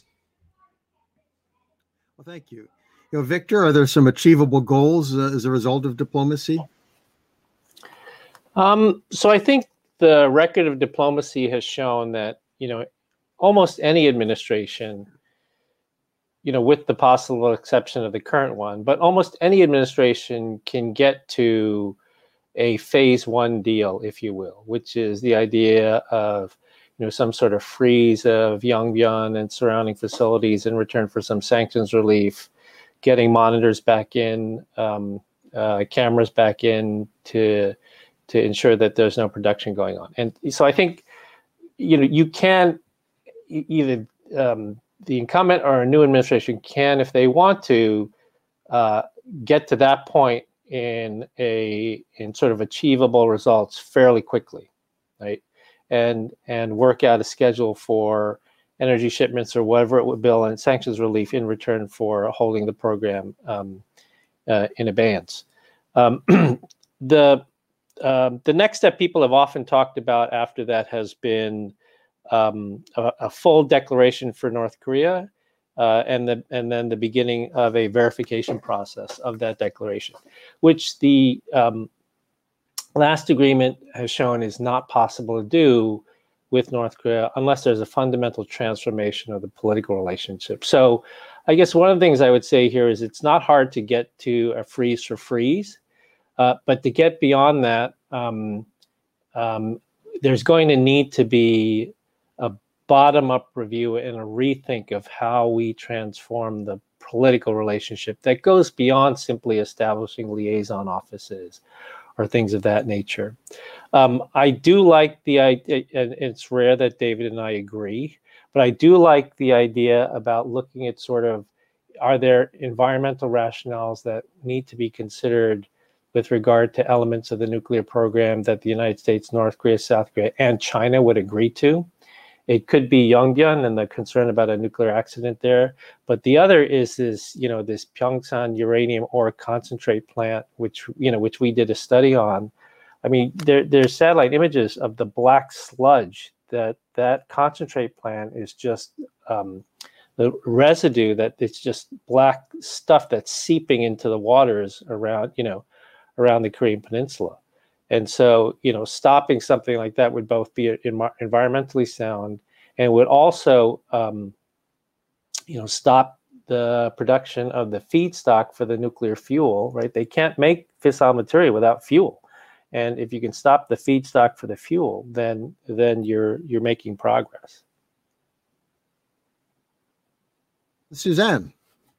Well, thank you. You know, Victor, are there some achievable goals uh, as a result of diplomacy? Um, so I think the record of diplomacy has shown that, you know, almost any administration, you know, with the possible exception of the current one, but almost any administration can get to a phase one deal, if you will, which is the idea of, you know, some sort of freeze of Yongbyon and surrounding facilities in return for some sanctions relief, getting monitors back in, um, uh, cameras back in to to ensure that there's no production going on. And so I think, you know, you can either um, the incumbent or a new administration can, if they want to, uh, get to that point in a in sort of achievable results fairly quickly, right? And and work out a schedule for energy shipments or whatever it would bill and sanctions relief in return for holding the program um, uh, in abeyance. Um, the Um, the next step people have often talked about after that has been um, a, a full declaration for North Korea, uh, and the and then the beginning of a verification process of that declaration, which the um, last agreement has shown is not possible to do with North Korea unless there's a fundamental transformation of the political relationship. So I guess one of the things I would say here is it's not hard to get to a freeze for freeze. Uh, but to get beyond that, um, um, there's going to need to be a bottom-up review and a rethink of how we transform the political relationship that goes beyond simply establishing liaison offices or things of that nature. Um, I do like the idea, and it's rare that David and I agree, but I do like the idea about looking at sort of, are there environmental rationales that need to be considered with regard to elements of the nuclear program that the United States, North Korea, South Korea, and China would agree to? It could be Yongbyon and the concern about a nuclear accident there. But the other is this, you know, this Pyeongsan uranium ore concentrate plant, which, you know, which we did a study on. I mean, there, there's satellite images of the black sludge that that concentrate plant is just, um, the residue that it's just black stuff that's seeping into the waters around, you know, around the Korean Peninsula. And so, you know, stopping something like that would both be environmentally sound and would also, um, you know, stop the production of the feedstock for the nuclear fuel, right? They can't make fissile material without fuel. And if you can stop the feedstock for the fuel, then then you're you're making progress. Suzanne.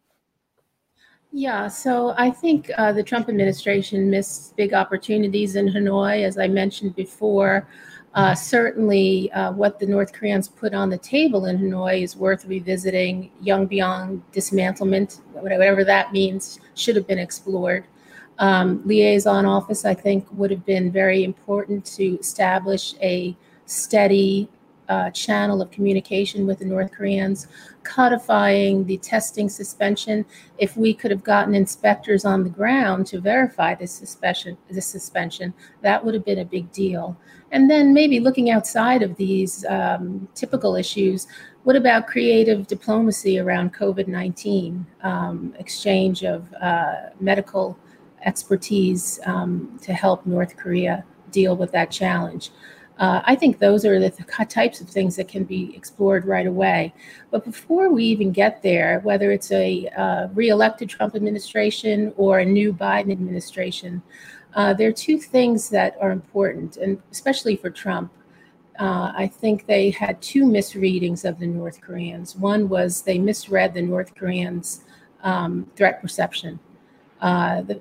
Yeah, so I think uh, the Trump administration missed big opportunities in Hanoi, as I mentioned before. Uh, certainly, uh, what the North Koreans put on the table in Hanoi is worth revisiting. Yongbyon dismantlement, whatever that means, should have been explored. Um, liaison office, I think, would have been very important to establish a steady uh, channel of communication with the North Koreans, codifying the testing suspension. If we could have gotten inspectors on the ground to verify this suspension, this suspension, that would have been a big deal. And then maybe looking outside of these um, typical issues, what about creative diplomacy around COVID nineteen, um, exchange of uh, medical expertise um, to help North Korea deal with that challenge? Uh, I think those are the th- types of things that can be explored right away. But before we even get there, whether it's a uh, re-elected Trump administration or a new Biden administration, uh, there are two things that are important, and especially for Trump. Uh, I think they had two misreadings of the North Koreans. One was they misread the North Koreans' um, threat perception. Uh, the,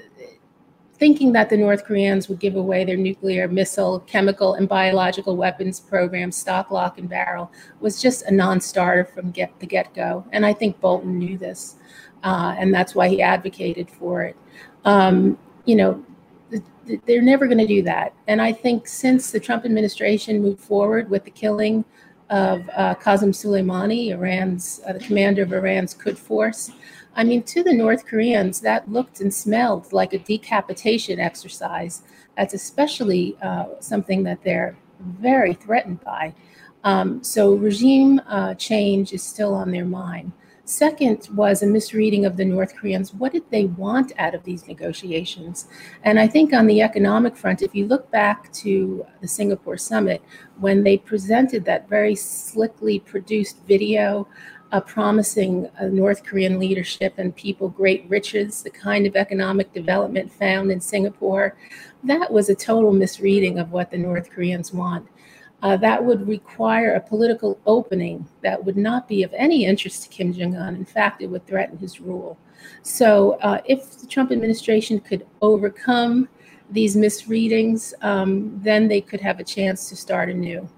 thinking that the North Koreans would give away their nuclear, missile, chemical, and biological weapons program, stock, lock, and barrel, was just a non-starter from get the get-go. And I think Bolton knew this, uh, and that's why he advocated for it. Um, you know, th- th- they're never going to do that. And I think since the Trump administration moved forward with the killing of uh, Qasem Soleimani, Iran's, uh, the commander of Iran's Quds Force, I mean, to the North Koreans, that looked and smelled like a decapitation exercise. That's especially uh, something that they're very threatened by. Um, so regime uh, change is still on their mind. Second was a misreading of the North Koreans. What did they want out of these negotiations? And I think on the economic front, if you look back to the Singapore summit, when they presented that very slickly produced video Uh, promising uh, North Korean leadership and people great riches, the kind of economic development found in Singapore, that was a total misreading of what the North Koreans want. Uh, that would require a political opening that would not be of any interest to Kim Jong-un. In fact, it would threaten his rule. So uh, if the Trump administration could overcome these misreadings, um, then they could have a chance to start anew.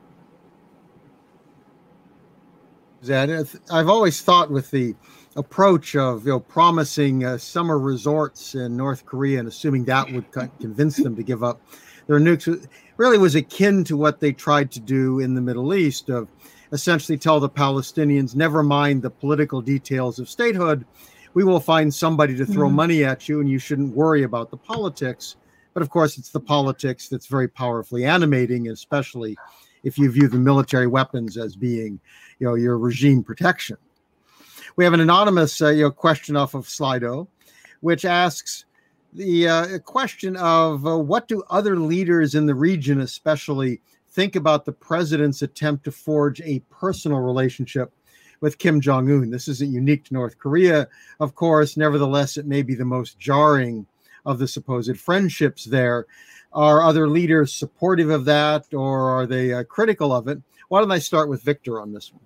That I've always thought with the approach of you know promising uh, summer resorts in North Korea and assuming that would convince them to give up their nukes, really was akin to what they tried to do in the Middle East, of essentially tell the Palestinians, never mind the political details of statehood, we will find somebody to throw mm-hmm. money at you and you shouldn't worry about the politics. But of course, it's the politics that's very powerfully animating, especially if you view the military weapons as being, you know, your regime protection. We have an anonymous, uh, you know, question off of Slido, which asks the uh, question of uh, what do other leaders in the region, especially, think about the president's attempt to forge a personal relationship with Kim Jong-un? This isn't unique to North Korea, of course. Nevertheless, it may be the most jarring of the supposed friendships there. Are other leaders supportive of that, or are they uh, critical of it? Why don't I start with Victor on this one?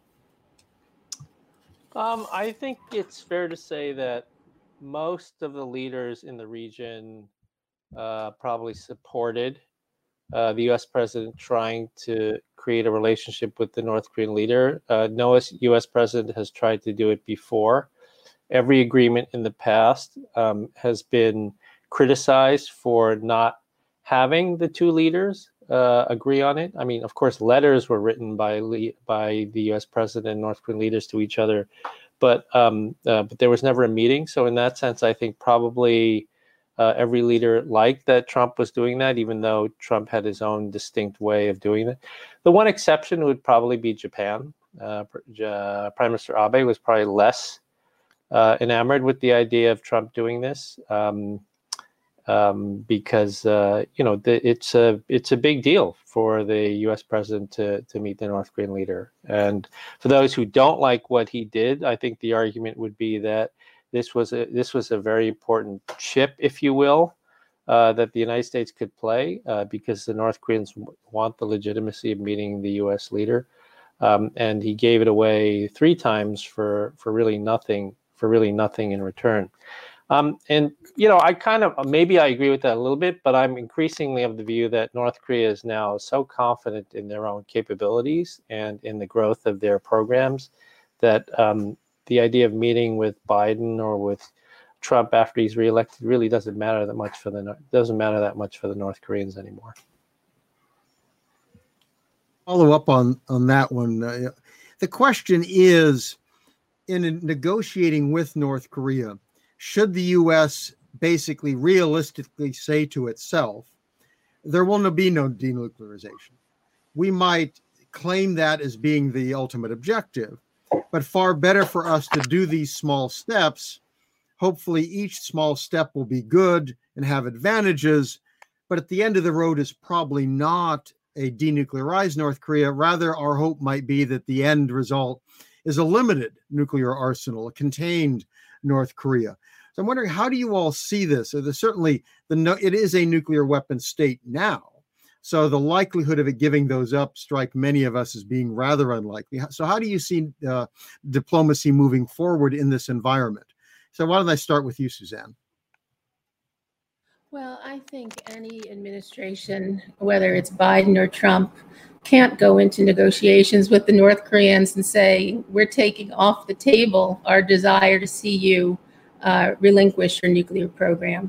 Um, I think it's fair to say that most of the leaders in the region uh, probably supported uh, the U S president trying to create a relationship with the North Korean leader. Uh, no U S president has tried to do it before. Every agreement in the past um, has been criticized for not having the two leaders uh, agree on it. I mean, of course, letters were written by by the U S president and North Korean leaders to each other, but um, uh, but there was never a meeting. So in that sense, I think probably uh, every leader liked that Trump was doing that, even though Trump had his own distinct way of doing it. The one exception would probably be Japan. Uh, uh, Prime Minister Abe was probably less uh, enamored with the idea of Trump doing this. Um, Um, because uh, you know the, it's a it's a big deal for the U S president to to meet the North Korean leader, and for those who don't like what he did, I think the argument would be that this was a this was a very important chip, if you will, uh, that the United States could play uh, because the North Koreans want the legitimacy of meeting the U S leader, um, and he gave it away three times for for really nothing for really nothing in return. Um, and, you know, I kind of, maybe I agree with that a little bit, but I'm increasingly of the view that North Korea is now so confident in their own capabilities and in the growth of their programs that um, the idea of meeting with Biden or with Trump after he's reelected really doesn't matter that much for the, doesn't matter that much for the North Koreans anymore. Follow up on, on that one. Uh, the question is, in negotiating with North Korea, should the U S basically realistically say to itself, there will be no denuclearization? We might claim that as being the ultimate objective, but far better for us to do these small steps. Hopefully each small step will be good and have advantages, but at the end of the road is probably not a denuclearized North Korea. Rather, our hope might be that the end result is a limited nuclear arsenal, a contained North Korea. So I'm wondering, how do you all see this? So there's certainly the no, it is a nuclear weapon state now, so the likelihood of it giving those up strike many of us as being rather unlikely. So how do you see uh, diplomacy moving forward in this environment? So why don't I start with you, Suzanne? Well, I think any administration, whether it's Biden or Trump, can't go into negotiations with the North Koreans and say, we're taking off the table our desire to see you uh, relinquish your nuclear program.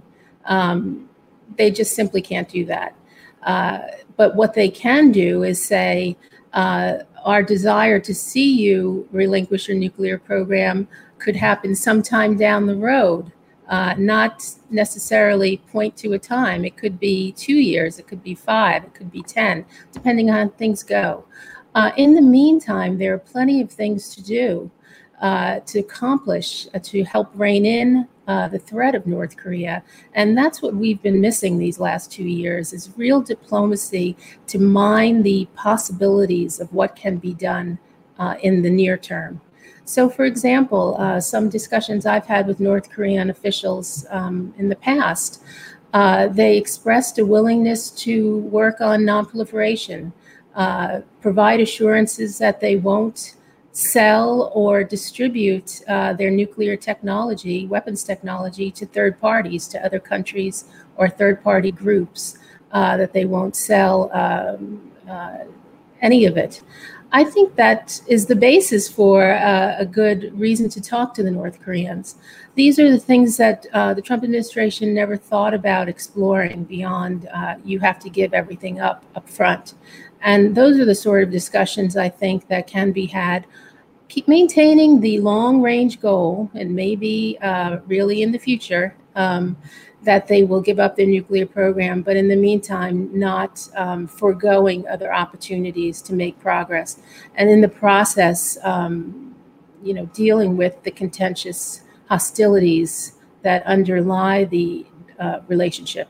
Um, they just simply can't do that. Uh, but what they can do is say, uh, our desire to see you relinquish your nuclear program could happen sometime down the road. Uh, not necessarily point to a time. It could be two years, it could be five, it could be ten, depending on how things go. Uh, in the meantime, there are plenty of things to do uh, to accomplish, uh, to help rein in uh, the threat of North Korea. And that's what we've been missing these last two years, is real diplomacy to mine the possibilities of what can be done uh, in the near term. So, for example, uh, some discussions I've had with North Korean officials um, in the past, uh, they expressed a willingness to work on nonproliferation, uh, provide assurances that they won't sell or distribute uh, their nuclear technology, weapons technology, to third parties, to other countries or third-party groups, uh, that they won't sell um, uh, any of it. I think that is the basis for uh, a good reason to talk to the North Koreans. These are the things that uh, the Trump administration never thought about exploring beyond uh, you have to give everything up up front. And those are the sort of discussions I think that can be had. Keep maintaining the long-range goal, and maybe uh, really in the future, um, that they will give up their nuclear program, but in the meantime, not um, foregoing other opportunities to make progress. And in the process, um, you know, dealing with the contentious hostilities that underlie the uh, relationship.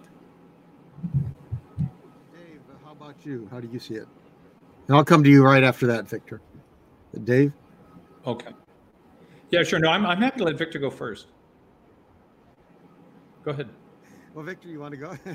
Dave, how about you? How do you see it? And I'll come to you right after that, Victor. Dave? Okay. Yeah, sure. No, I'm, I'm happy to let Victor go first. Go ahead. Well, Victor, you want to go?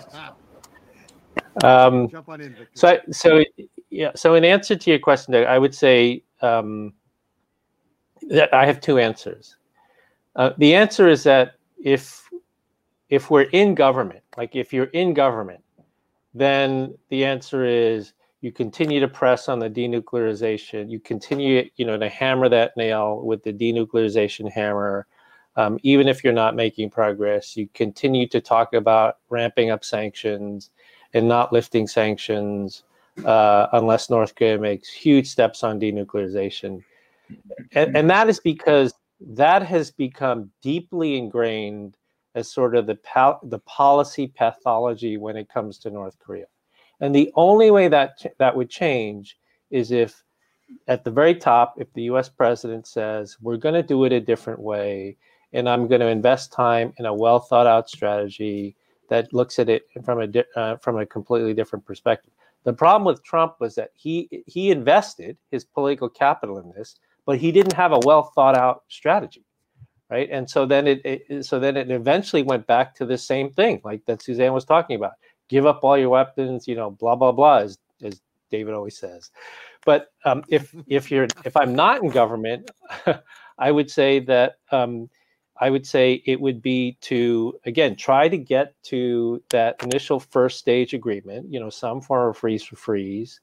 um, Jump on in, Victor. So, so yeah. So, in answer to your question, Doug, I would say um, that I have two answers. Uh, the answer is that if if we're in government, like if you're in government, then the answer is you continue to press on the denuclearization. You continue, you know, to hammer that nail with the denuclearization hammer. Um, even if you're not making progress, you continue to talk about ramping up sanctions, and not lifting sanctions uh, unless North Korea makes huge steps on denuclearization. And, and that is because that has become deeply ingrained as sort of the, the policy pathology when it comes to North Korea. And the only way that that would change is if at the very top, if the U S president says, we're going to do it a different way, and I'm going to invest time in a well thought out strategy that looks at it from a uh, from a completely different perspective. The problem with Trump was that he he invested his political capital in this, but he didn't have a well thought out strategy, right? And so then it, it so then it eventually went back to the same thing, like that Suzanne was talking about. Give up all your weapons, you know, blah blah blah, as, as David always says. But um, if if you're if I'm not in government, I would say that. Um, I would say it would be to, again, try to get to that initial first stage agreement, you know, some form of freeze for freeze,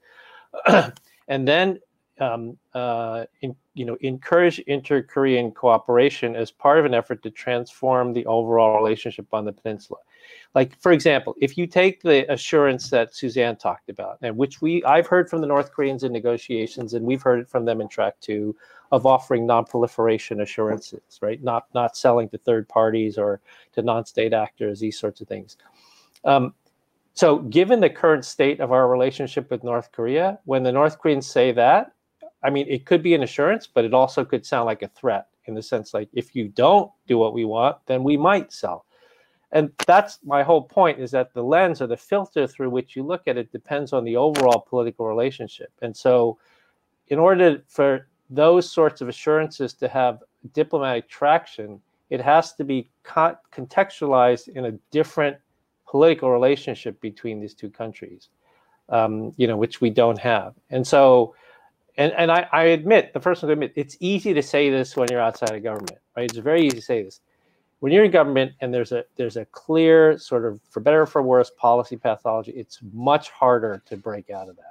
and then, um, uh, in, you know, encourage inter-Korean cooperation as part of an effort to transform the overall relationship on the peninsula. Like, for example, if you take the assurance that Suzanne talked about, and which we I've heard from the North Koreans in negotiations, and we've heard it from them in track two, of offering non-proliferation assurances, right? Not not selling to third parties or to non-state actors, these sorts of things. Um, so given the current state of our relationship with North Korea, when the North Koreans say that, I mean, it could be an assurance, but it also could sound like a threat in the sense like, if you don't do what we want, then we might sell. And that's my whole point, is that the lens or the filter through which you look at it depends on the overall political relationship. And so in order for those sorts of assurances to have diplomatic traction, it has to be con contextualized in a different political relationship between these two countries, um, you know, which we don't have. And so, and, and I, I admit, the first one to admit, it's easy to say this when you're outside of government, right? It's very easy to say this. When you're in government and there's a there's a clear sort of, for better or for worse, policy pathology, it's much harder to break out of that.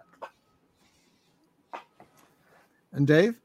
And Dave?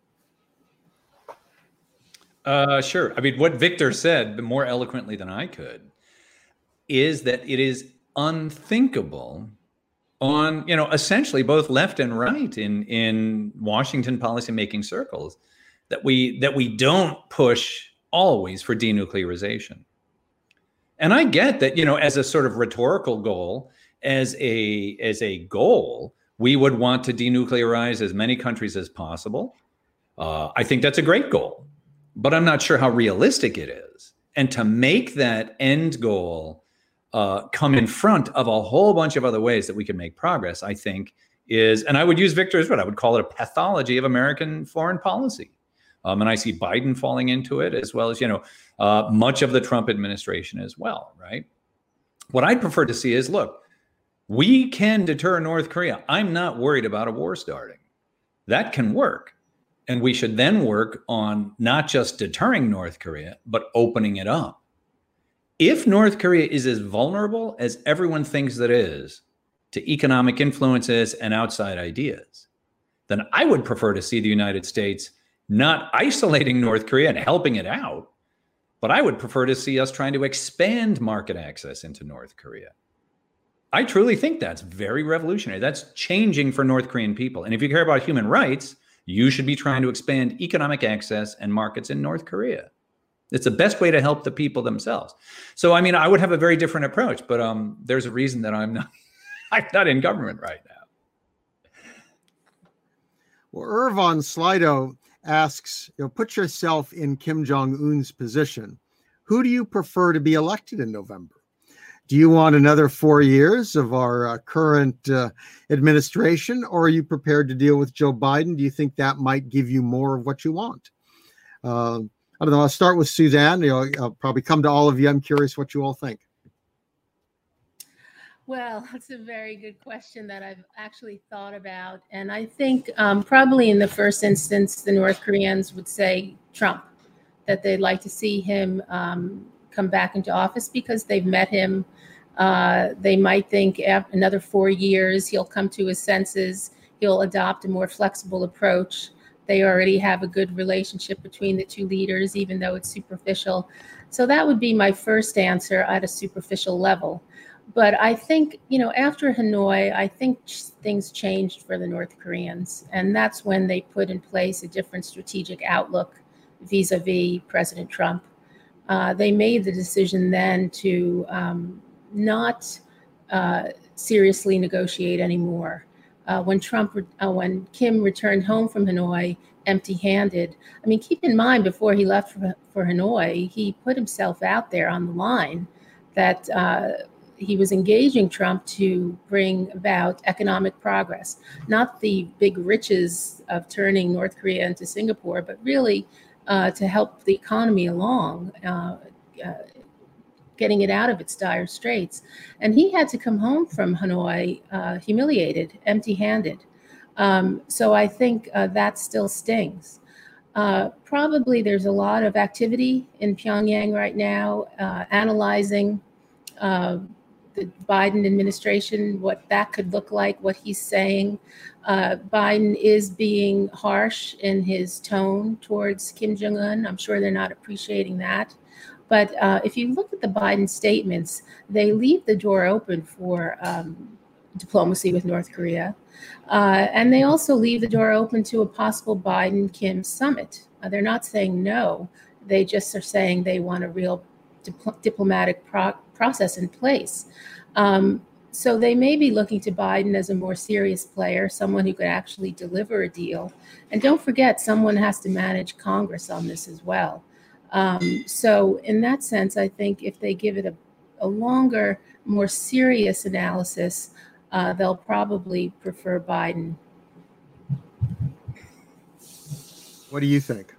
Uh, sure. I mean, what Victor said more eloquently than I could is that it is unthinkable on, you know, essentially both left and right in in Washington policymaking circles that we that we don't push always for denuclearization. And I get that, you know, as a sort of rhetorical goal, as a as a goal, we would want to denuclearize as many countries as possible. Uh, I think that's a great goal, but I'm not sure how realistic it is. And to make that end goal uh, come in front of a whole bunch of other ways that we can make progress, I think is, and I would use Victor's word, I would call it a pathology of American foreign policy. Um, and I see Biden falling into it, as well as, you know, uh, much of the Trump administration as well, right? What I'd prefer to see is, look, we can deter North Korea. I'm not worried about a war starting. That can work. And we should then work on not just deterring North Korea, but opening it up. If North Korea is as vulnerable as everyone thinks it is to economic influences and outside ideas, then I would prefer to see the United States not isolating North Korea and helping it out, but I would prefer to see us trying to expand market access into North Korea. I truly think that's very revolutionary. That's changing for North Korean people. And if you care about human rights, you should be trying to expand economic access and markets in North Korea. It's the best way to help the people themselves. So, I mean, I would have a very different approach, but um, there's a reason that I'm not, I'm not in government right now. Well, Irvan Slido asks, you know, put yourself in Kim Jong-un's position. Who do you prefer to be elected in November? Do you want another four years of our uh, current uh, administration, or are you prepared to deal with Joe Biden? Do you think that might give you more of what you want? Uh, I don't know. I'll start with Suzanne. You know, I'll probably come to all of you. I'm curious what you all think. Well, that's a very good question that I've actually thought about. And I think um, probably in the first instance, the North Koreans would say Trump, that they'd like to see him um, come back into office because they've met him. Uh, they might think after another four years, he'll come to his senses. He'll adopt a more flexible approach. They already have a good relationship between the two leaders, even though it's superficial. So that would be my first answer at a superficial level. but I think, you know, after Hanoi, I think things changed for the North Koreans. And that's when they put in place a different strategic outlook vis-a-vis President Trump. Uh, they made the decision then to um, not uh, seriously negotiate anymore. Uh, when Trump, uh, when Kim returned home from Hanoi empty-handed, I mean, keep in mind, before he left for, for Hanoi, he put himself out there on the line that uh, he was engaging Trump to bring about economic progress, not the big riches of turning North Korea into Singapore, but really uh, to help the economy along, uh, uh, getting it out of its dire straits. And he had to come home from Hanoi uh, humiliated, empty-handed. Um, so I think uh, that still stings. Uh, probably there's a lot of activity in Pyongyang right now, uh, analyzing uh, the Biden administration, what that could look like, what he's saying. Uh, Biden is being harsh in his tone towards Kim Jong-un. I'm sure they're not appreciating that. But uh, if you look at the Biden statements, they leave the door open for um, diplomacy with North Korea. Uh, and they also leave the door open to a possible Biden-Kim summit. Uh, they're not saying no. They just are saying they want a real dip- diplomatic pro- process in place. Um, so they may be looking to Biden as a more serious player, someone who could actually deliver a deal. And don't forget, someone has to manage Congress on this as well. Um, so in that sense, I think if they give it a, a longer, more serious analysis, uh, they'll probably prefer Biden. What do you think?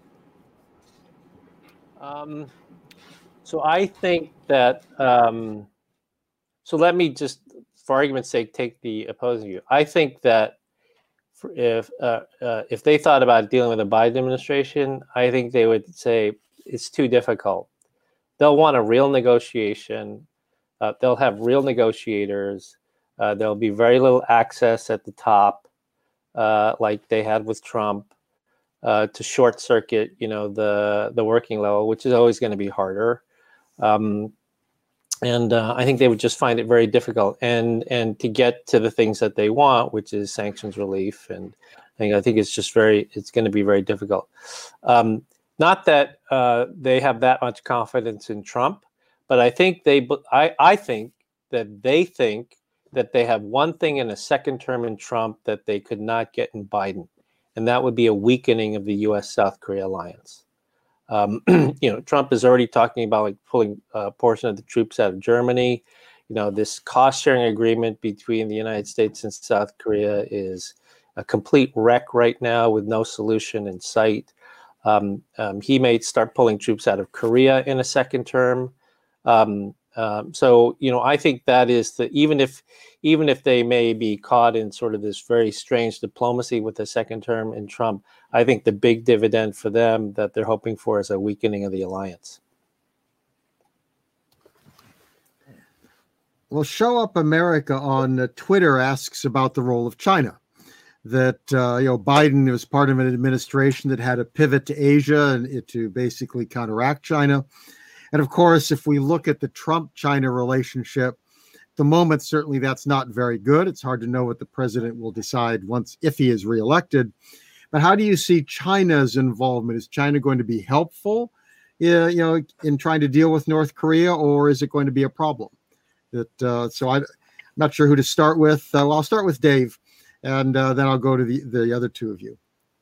Um, so I think that, um, so let me just, for argument's sake, take the opposing view. I think that for if uh, uh, if they thought about dealing with the Biden administration, I think they would say it's too difficult. They'll want a real negotiation. Uh, they'll have real negotiators. Uh, there'll be very little access at the top, uh, like they had with Trump, uh, to short circuit, you know, the the working level, which is always going to be harder. Um, and uh, I think they would just find it very difficult, and and to get to the things that they want, which is sanctions relief, and I think I think it's just very it's going to be very difficult. Um, not that uh, they have that much confidence in Trump, but I think they I I think that they think that they have one thing in a second term in Trump that they could not get in Biden, and that would be a weakening of the U S South Korea alliance. Um, you know, Trump is already talking about like pulling a portion of the troops out of Germany. You know, this cost-sharing agreement between the United States and South Korea is a complete wreck right now with no solution in sight. Um, um, he may start pulling troops out of Korea in a second term. Um, um, so, you know, I think that is the, even if, even if they may be caught in sort of this very strange diplomacy with the second term in Trump, I think the big dividend for them that they're hoping for is a weakening of the alliance. Well, Show Up America on uh, Twitter asks about the role of China. That uh, you know, Biden was part of an administration that had a pivot to Asia and it, to basically counteract China. And of course, if we look at the Trump-China relationship, at the moment, certainly that's not very good. It's hard to know what the president will decide once, if he is reelected. But how do you see China's involvement? Is China going to be helpful, uh, you know, in trying to deal with North Korea, or is it going to be a problem? That uh, so I, I'm not sure who to start with. Uh, well, I'll start with Dave, and uh, then I'll go to the, the other two of you.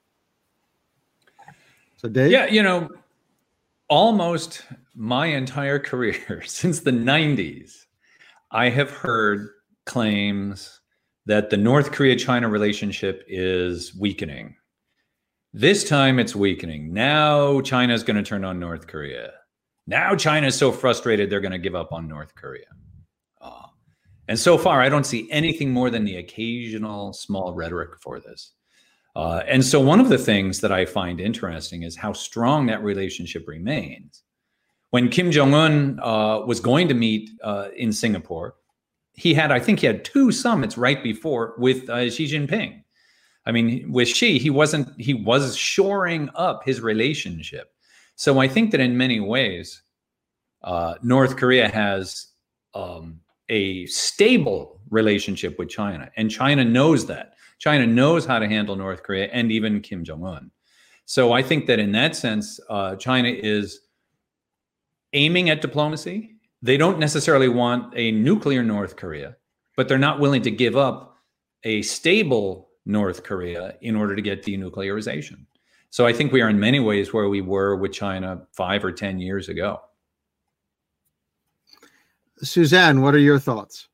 So Dave? Yeah, you know, almost my entire career since the nineties, I have heard claims that the North Korea-China relationship is weakening. This time it's weakening. Now China's going to turn on North Korea. Now China's so frustrated they're going to give up on North Korea. Uh, and so far, I don't see anything more than the occasional small rhetoric for this. Uh, and so one of the things that I find interesting is how strong that relationship remains. When Kim Jong-un uh, was going to meet uh, in Singapore, he had, I think he had two summits right before with uh, Xi Jinping. I mean, with Xi, he wasn't, he was shoring up his relationship. So I think that in many ways, uh, North Korea has um, a stable relationship with China. And China knows that. China knows how to handle North Korea and even Kim Jong-un. So I think that in that sense, uh, China is aiming at diplomacy. They don't necessarily want a nuclear North Korea, but they're not willing to give up a stable North Korea in order to get denuclearization. So I think we are in many ways where we were with China five or ten years ago. Suzanne, what are your thoughts?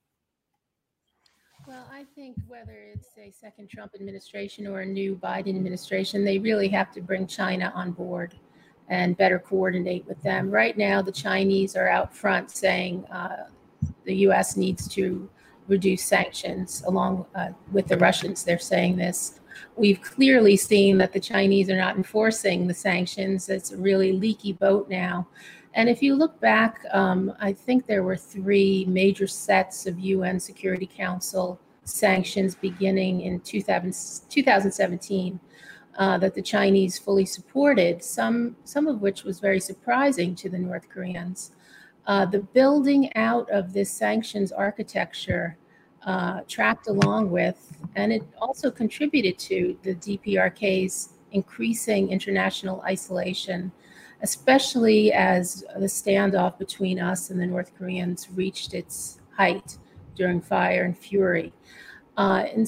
Well, I think whether it's a second Trump administration or a new Biden administration, they really have to bring China on board and better coordinate with them. Right now, the Chinese are out front saying uh, the U S needs to reduce sanctions along uh, with the Russians. They're saying this. We've clearly seen that the Chinese are not enforcing the sanctions. It's a really leaky boat now. And if you look back, um, I think there were three major sets of U N Security Council sanctions beginning in two thousand seventeen uh, that the Chinese fully supported, some, some of which was very surprising to the North Koreans. Uh, the building out of this sanctions architecture uh, tracked along with, and it also contributed to the D P R K's increasing international isolation, especially as the standoff between us and the North Koreans reached its height during Fire and Fury. Uh, and,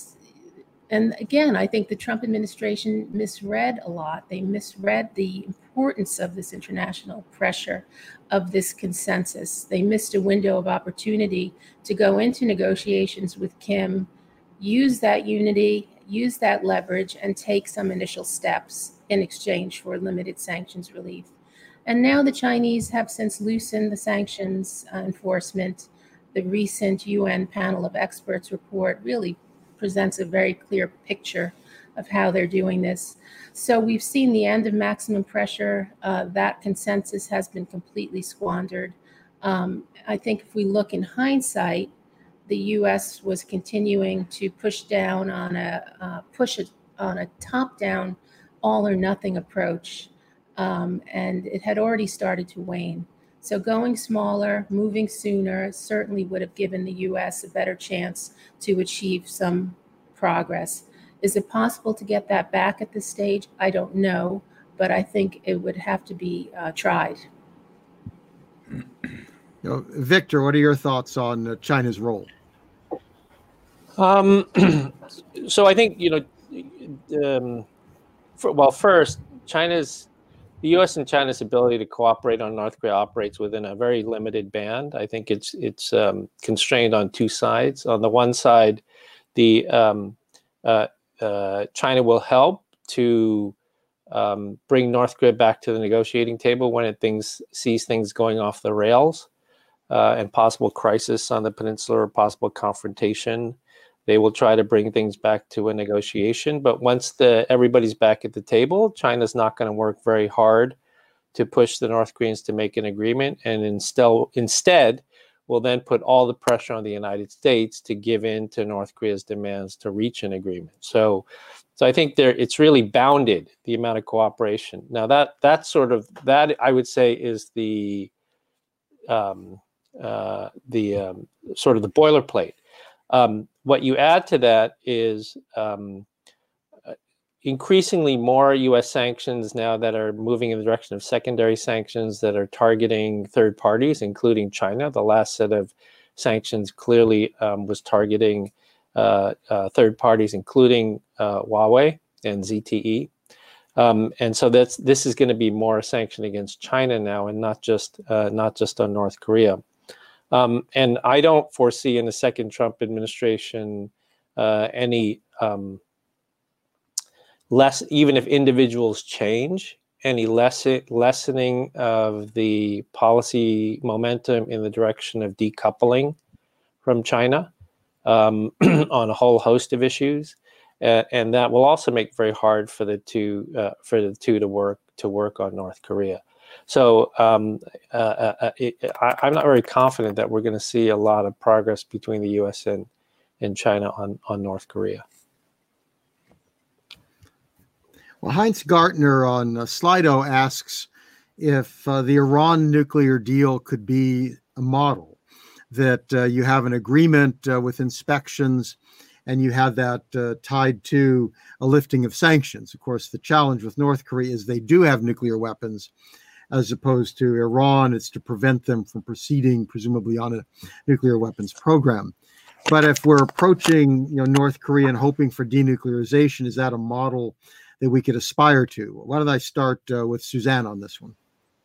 and again, I think the Trump administration misread a lot. They misread the importance of this international pressure, of this consensus. They missed a window of opportunity to go into negotiations with Kim, use that unity, use that leverage, and take some initial steps in exchange for limited sanctions relief. And now the Chinese have since loosened the sanctions uh, enforcement. The recent U N panel of experts report really presents a very clear picture of how they're doing this. So we've seen the end of maximum pressure. Uh, that consensus has been completely squandered. Um, I think if we look in hindsight, the U S was continuing to push down on a uh, push it on a top-down, all-or-nothing approach, um, and it had already started to wane. So going smaller, moving sooner, certainly would have given the U S a better chance to achieve some progress. Is it possible to get that back at this stage? I don't know, but I think it would have to be uh, tried. You know, Victor, what are your thoughts on uh, China's role? Um, so I think, you know, um, for, well, first, China's, the U S and China's ability to cooperate on North Korea operates within a very limited band. I think it's it's um, constrained on two sides. On the one side, the um, uh, uh, China will help to um, bring North Korea back to the negotiating table when it things sees things going off the rails uh, and possible crisis on the peninsula or possible confrontation. They will try to bring things back to a negotiation. But once the everybody's back at the table, China's not going to work very hard to push the North Koreans to make an agreement, and instead, instead will then put all the pressure on the United States to give in to North Korea's demands to reach an agreement. So, so I think there it's really bounded, the amount of cooperation. Now that that sort of that I would say is the um, uh, the um, sort of the boilerplate. Um, what you add to that is um, uh, increasingly more U S sanctions now that are moving in the direction of secondary sanctions that are targeting third parties, including China. The last set of sanctions clearly um, was targeting uh, uh, third parties, including uh, Huawei and Z T E. Um, and so that's this is going to be more a sanction against China now, and not just uh, not just on North Korea. Um, and I don't foresee in the second Trump administration uh, any um, less, even if individuals change, any less, lessening of the policy momentum in the direction of decoupling from China um, on a whole host of issues. Uh, and that will also make it very hard for the two uh, for the two to work to work on North Korea. So um, uh, uh, it, I, I'm not very confident that we're going to see a lot of progress between the U S and, and China on, on North Korea. Well, Heinz Gartner on uh, Slido asks if uh, the Iran nuclear deal could be a model. that uh, you have an agreement uh, with inspections, and you have that uh, tied to a lifting of sanctions. Of course, the challenge with North Korea is they do have nuclear weapons, as opposed to Iran. It's to prevent them from proceeding, presumably, on a nuclear weapons program. But if we're approaching, you know, North Korea and hoping for denuclearization, is that a model that we could aspire to? Why don't I start uh, with Suzanne on this one?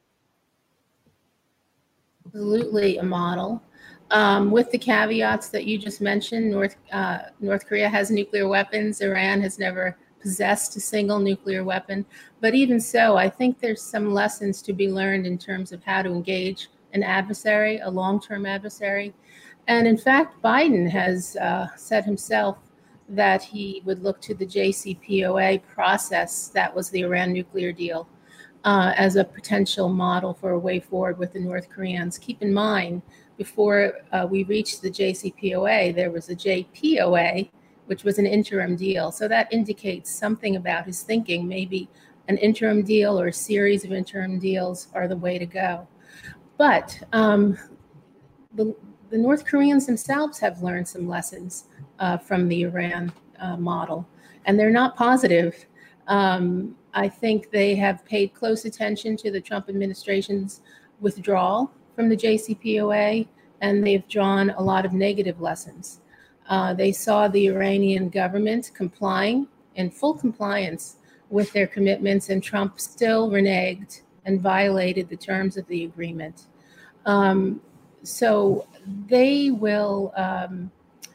Absolutely a model. Um, with the caveats that you just mentioned, North, uh, North Korea has nuclear weapons. Iran has never possessed a single nuclear weapon. But even so, I think there's some lessons to be learned in terms of how to engage an adversary, a long-term adversary. And in fact, Biden has uh, said himself that he would look to the J C P O A process, that was the Iran nuclear deal, uh, as a potential model for a way forward with the North Koreans. Keep in mind, before uh, we reached the J C P O A, there was a J P O A, which was an interim deal. So that indicates something about his thinking. Maybe an interim deal or a series of interim deals are the way to go. But um, the, the North Koreans themselves have learned some lessons uh, from the Iran uh, model, and they're not positive. Um, I think they have paid close attention to the Trump administration's withdrawal from the J C P O A, and they've drawn a lot of negative lessons. Uh, they saw the Iranian government complying, in full compliance with their commitments, and Trump still reneged and violated the terms of the agreement. Um, so they will, um,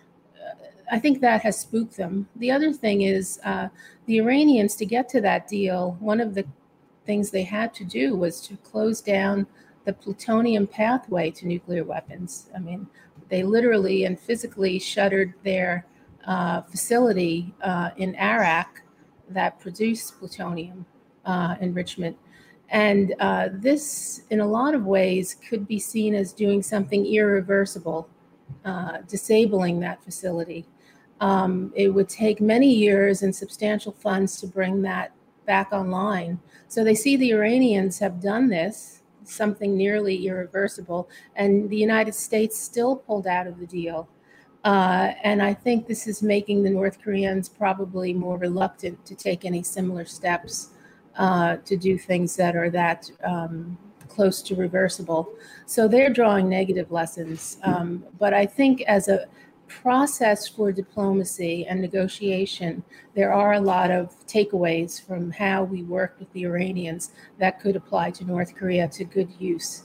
I think that has spooked them. The other thing is uh, the Iranians, to get to that deal, one of the things they had to do was to close down the plutonium pathway to nuclear weapons. I mean, they literally and physically shuttered their uh, facility uh, in Arak that produced plutonium uh, enrichment. And uh, this, in a lot of ways, could be seen as doing something irreversible, uh, disabling that facility. Um, it would take many years and substantial funds to bring that back online. So they see the Iranians have done this, something nearly irreversible, and the United States still pulled out of the deal. Uh, and I think this is making the North Koreans probably more reluctant to take any similar steps uh, to do things that are that um, close to reversible. So they're drawing negative lessons. Um, but I think as a process for diplomacy and negotiation, there are a lot of takeaways from how we worked with the Iranians that could apply to North Korea to good use.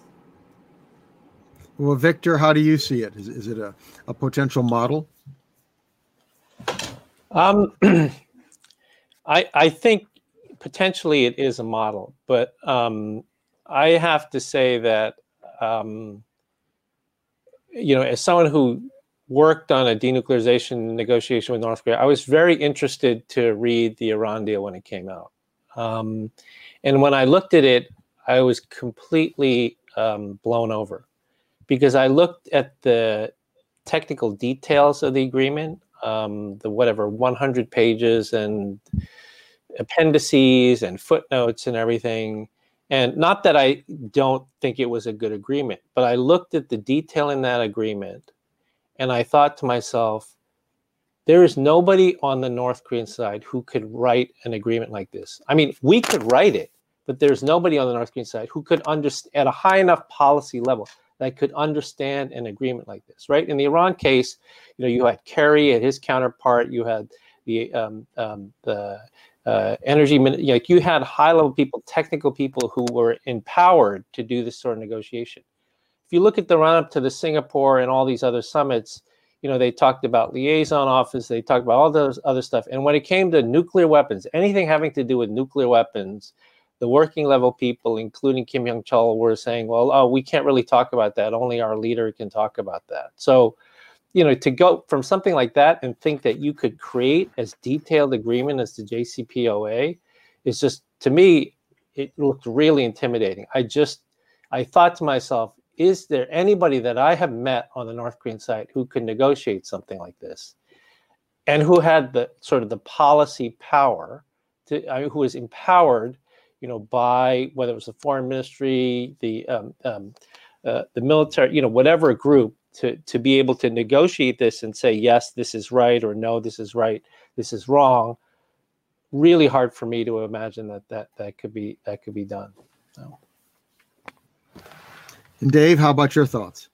Well, Victor, how do you see it? Is, is it a, a potential model? Um, I, I think potentially it is a model, but um, I have to say that, um, you know, as someone who worked on a denuclearization negotiation with North Korea, I was very interested to read the Iran deal when it came out. Um, and when I looked at it, I was completely um, blown over, because I looked at the technical details of the agreement, um, the whatever one hundred pages and appendices and footnotes and everything. And not that I don't think it was a good agreement, but I looked at the detail in that agreement and I thought to myself, there is nobody on the North Korean side who could write an agreement like this. I mean, we could write it, but there's nobody on the North Korean side who could understand at a high enough policy level that could understand an agreement like this, right? In the Iran case, you know, you had Kerry and his counterpart, you had the um, um, the uh, energy, like you had high-level people, technical people who were empowered to do this sort of negotiation. If you look at the run-up to the Singapore and all these other summits, you know, they talked about liaison office, they talked about all those other stuff. And when it came to nuclear weapons, anything having to do with nuclear weapons, the working level people, including Kim Young-chol, were saying, well, oh, we can't really talk about that. Only our leader can talk about that. So, you know, to go from something like that and think that you could create as detailed agreement as the J C P O A is just, to me, it looked really intimidating. I just, I thought to myself, is there anybody that I have met on the North Korean side who could negotiate something like this, and who had the sort of the policy power to, I mean, who was empowered, you know, by whether it was the foreign ministry, the um, um, uh, the military, you know, whatever group, to to be able to negotiate this and say, yes, this is right, or no, this is right, this is wrong. Really hard for me to imagine that that that could be that could be done. So. And Dave, how about your thoughts?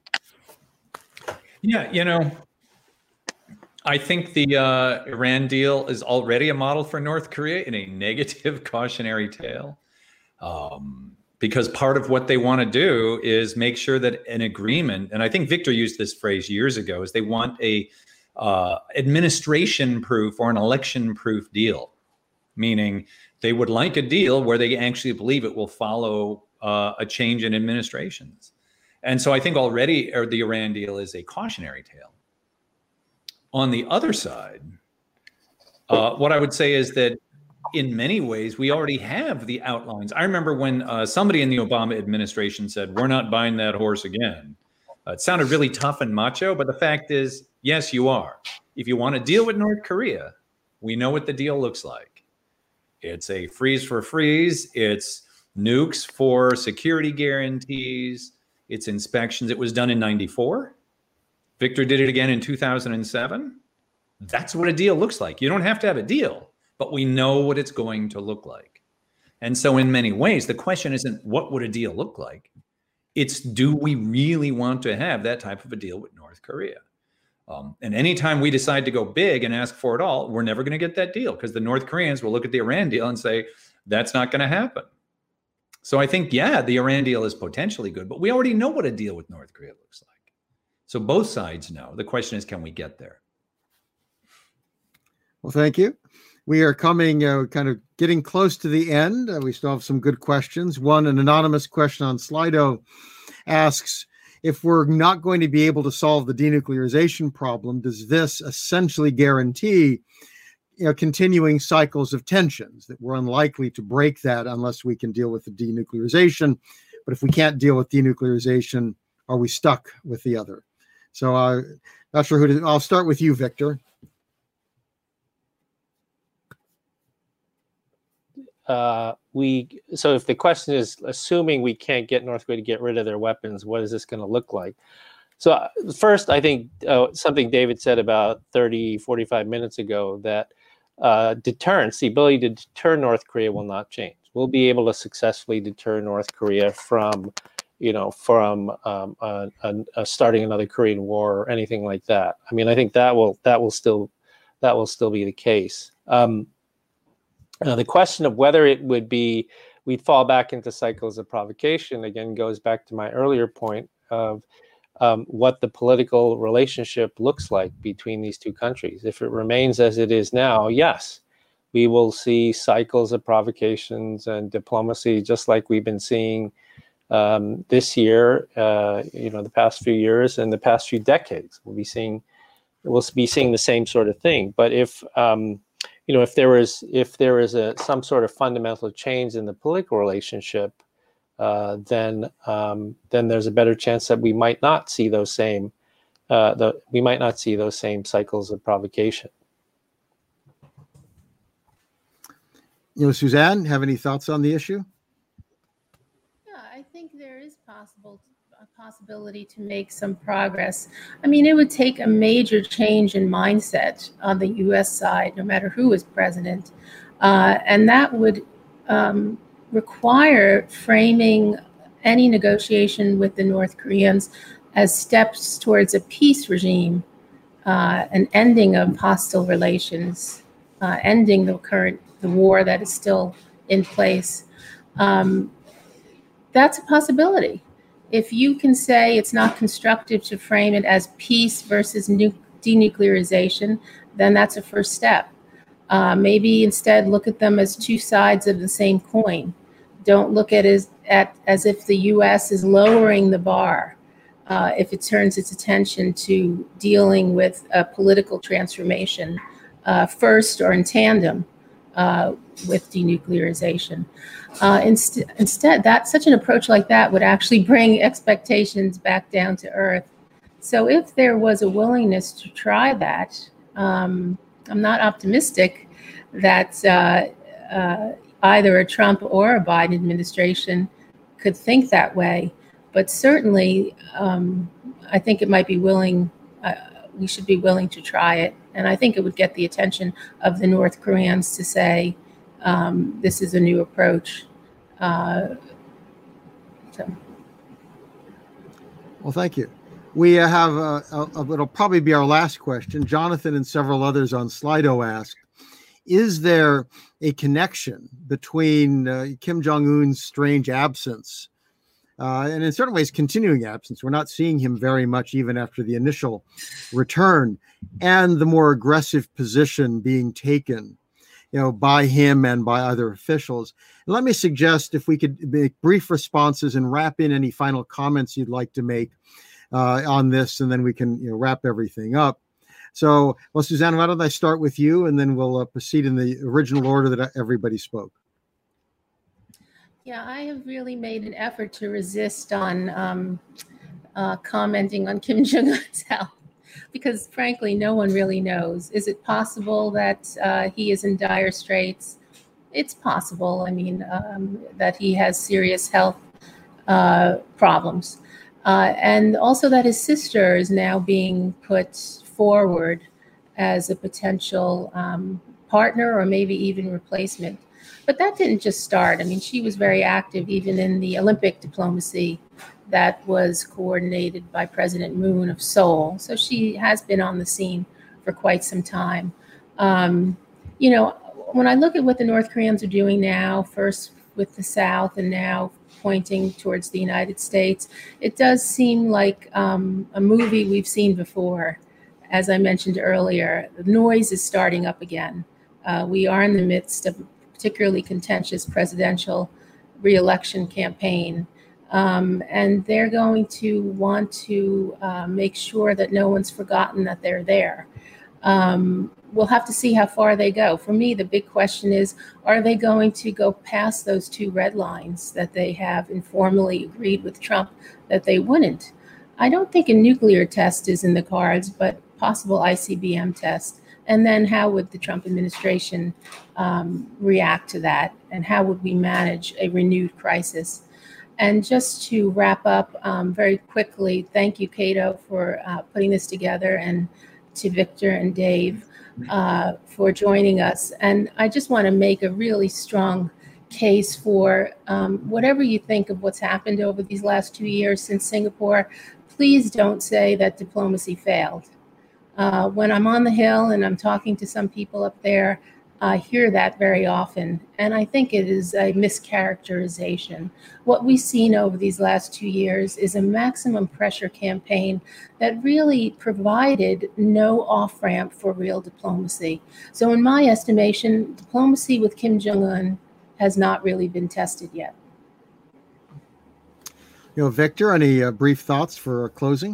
Yeah, you know, I think the uh, Iran deal is already a model for North Korea in a negative cautionary tale. Um, because part of what they want to do is make sure that an agreement, and I think Victor used this phrase years ago, is they want a uh, administration-proof or an election-proof deal, meaning they would like a deal where they actually believe it will follow uh, a change in administrations. And so I think already or the Iran deal is a cautionary tale. On the other side, uh, what I would say is that in many ways, we already have the outlines. I remember when uh, somebody in the Obama administration said, we're not buying that horse again. Uh, it sounded really tough and macho, but the fact is, yes, you are. If you want to deal with North Korea, we know what the deal looks like. It's a freeze for freeze. It's nukes for security guarantees. It's inspections. It was done in ninety-four. Victor did it again in two thousand seven. That's what a deal looks like. You don't have to have a deal, but we know what it's going to look like. And so in many ways, the question isn't what would a deal look like? It's do we really want to have that type of a deal with North Korea? Um, and anytime we decide to go big and ask for it all, we're never going to get that deal because the North Koreans will look at the Iran deal and say, that's not going to happen. So I think, yeah, the Iran deal is potentially good, but we already know what a deal with North Korea looks like. So both sides know. The question is, can we get there? Well, thank you. We are coming, uh, kind of getting close to the end. Uh, we still have some good questions. One, an anonymous question on Slido asks, if we're not going to be able to solve the denuclearization problem, does this essentially guarantee, you know, continuing cycles of tensions, that we're unlikely to break that unless we can deal with the denuclearization? But if we can't deal with denuclearization, are we stuck with the other? So uh, not sure who to, I'll start with you, Victor. Uh, we so if the question is, assuming we can't get North Korea to get rid of their weapons, what is this going to look like? So uh, first, I think uh, something David said about thirty, forty-five minutes ago, that uh, deterrence, the ability to deter North Korea will not change. We'll be able to successfully deter North Korea from, you know, from um, uh, uh, starting another Korean War or anything like that. I mean, I think that will that will still that will still be the case. Um, Now, the question of whether it would be, we'd fall back into cycles of provocation, again, goes back to my earlier point of um, what the political relationship looks like between these two countries. If it remains as it is now, yes, we will see cycles of provocations and diplomacy, just like we've been seeing um, this year, uh, you know, the past few years and the past few decades. We'll be seeing, we'll be seeing the same sort of thing. But if, um, you know, if there is if there is a some sort of fundamental change in the political relationship, uh, then um, then there's a better chance that we might not see those same uh, the we might not see those same cycles of provocation. You know, Suzanne, have any thoughts on the issue? Yeah, I think there is possible a possibility to make some progress. I mean, it would take a major change in mindset on the U S side, no matter who is president. Uh, and that would um, require framing any negotiation with the North Koreans as steps towards a peace regime, uh, an ending of hostile relations, uh, ending the current, the war that is still in place. Um, that's a possibility. If you can say it's not constructive to frame it as peace versus nu- denuclearization, then that's a first step. Uh, maybe instead look at them as two sides of the same coin. Don't look at it as, at, as if the U S is lowering the bar uh, if it turns its attention to dealing with a political transformation uh, first or in tandem uh, with denuclearization. Uh, inst- instead, that such an approach like that would actually bring expectations back down to earth. So if there was a willingness to try that, um, I'm not optimistic that uh, uh, either a Trump or a Biden administration could think that way. But certainly, um, I think it might be willing, uh, we should be willing to try it. And I think it would get the attention of the North Koreans to say, um, this is a new approach. Uh, so. Well, thank you. We uh, have, a, a, a, it'll probably be our last question. Jonathan and several others on Slido asked, is there a connection between uh, Kim Jong-un's strange absence uh, and in certain ways continuing absence? We're not seeing him very much even after the initial return, and the more aggressive position being taken, you know, by him and by other officials. And let me suggest if we could make brief responses and wrap in any final comments you'd like to make uh, on this, and then we can, you know, wrap everything up. So, well, Suzanne, why don't I start with you, and then we'll uh, proceed in the original order that everybody spoke. Yeah, I have really made an effort to resist on um, uh, commenting on Kim Jong-un's health, because frankly, no one really knows. Is it possible that uh, he is in dire straits? It's possible. I mean, um, that he has serious health uh, problems. Uh, and also that his sister is now being put forward as a potential um, partner or maybe even replacement. But that didn't just start. I mean, she was very active even in the Olympic diplomacy that was coordinated by President Moon of Seoul. So she has been on the scene for quite some time. Um, you know, when I look at what the North Koreans are doing now, first with the South and now pointing towards the United States, it does seem like um, a movie we've seen before. As I mentioned earlier, the noise is starting up again. Uh, we are in the midst of a particularly contentious presidential re-election campaign. Um, and they're going to want to uh, make sure that no one's forgotten that they're there. Um, we'll have to see how far they go. For me, the big question is, are they going to go past those two red lines that they have informally agreed with Trump that they wouldn't? I don't think a nuclear test is in the cards, but possible I C B M test. And then how would the Trump administration um, react to that? And how would we manage a renewed crisis? And just to wrap up um, very quickly, thank you, Cato, for uh, putting this together, and to Victor and Dave uh, for joining us. And I just want to make a really strong case for um, whatever you think of what's happened over these last two years since Singapore, please don't say that diplomacy failed. Uh, when I'm on the Hill and I'm talking to some people up there, I hear that very often, and I think it is a mischaracterization. What we've seen over these last two years is a maximum pressure campaign that really provided no off-ramp for real diplomacy. So in my estimation, diplomacy with Kim Jong-un has not really been tested yet. You know, Victor, any uh, brief thoughts for closing?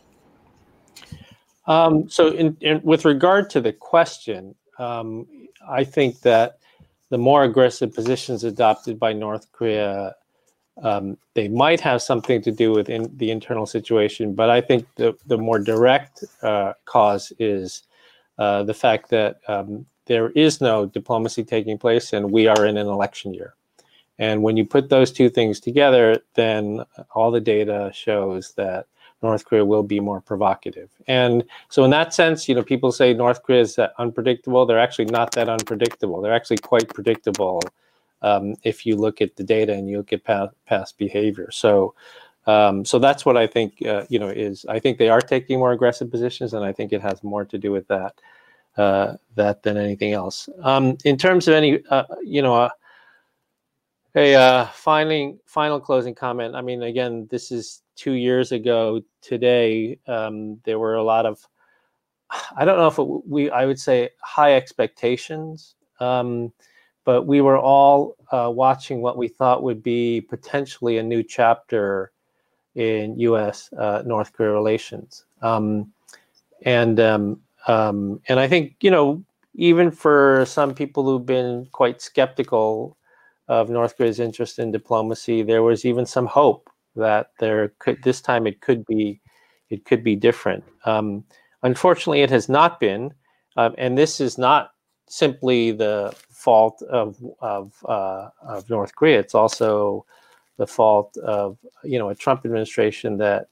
Um, so in, in, with regard to the question, um, I think that the more aggressive positions adopted by North Korea, um, they might have something to do with in the internal situation. But I think the, the more direct uh, cause is uh, the fact that um, there is no diplomacy taking place and we are in an election year. And when you put those two things together, then all the data shows that North Korea will be more provocative. And so in that sense, you know, people say North Korea is unpredictable. They're actually not that unpredictable. They're actually quite predictable um, if you look at the data and you look at past, past behavior. So um, so that's what I think, uh, you know, is I think they are taking more aggressive positions, and I think it has more to do with that, uh, that than anything else. Um, in terms of any, uh, you know, uh, a uh, final, final closing comment. I mean, again, this is two years ago today. Um, there were a lot of, I don't know if it, we, I would say high expectations, um, but we were all uh, watching what we thought would be potentially a new chapter in U S uh, North Korea relations. Um, and, um, um, and I think, you know, even for some people who've been quite skeptical of North Korea's interest in diplomacy, there was even some hope that there could, this time it could be, it could be different. Um, unfortunately, it has not been, um, and this is not simply the fault of of, uh, of North Korea. It's also the fault of, you know, a Trump administration that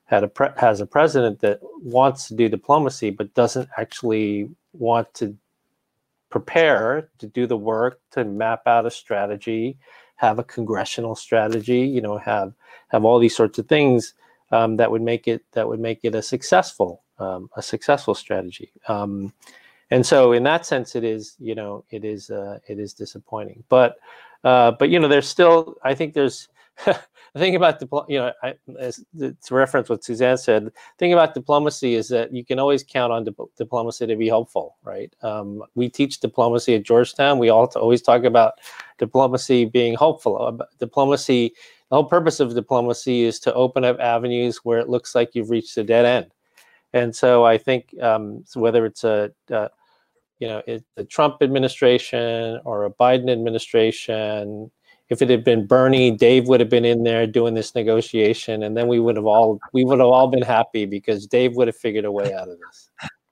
had a pre- has a president that wants to do diplomacy but doesn't actually want to prepare to do the work to map out a strategy, have a congressional strategy, you know, have have all these sorts of things um, that would make it that would make it a successful um, a successful strategy. Um, and so, in that sense, it is you know it is uh, it is disappointing. But uh, but you know, there's still I think there's the thing about diplo- you know I, as, to reference what Suzanne said. The thing about diplomacy is that you can always count on dip- diplomacy to be helpful, right? Um, we teach diplomacy at Georgetown. We all t- always talk about diplomacy being hopeful. Uh, diplomacy, the whole purpose of diplomacy is to open up avenues where it looks like you've reached a dead end. And so I think um, so whether it's a uh, you know it, the Trump administration or a Biden administration. If it had been Bernie, Dave would have been in there doing this negotiation, and then we would have all we would have all been happy because Dave would have figured a way out of this.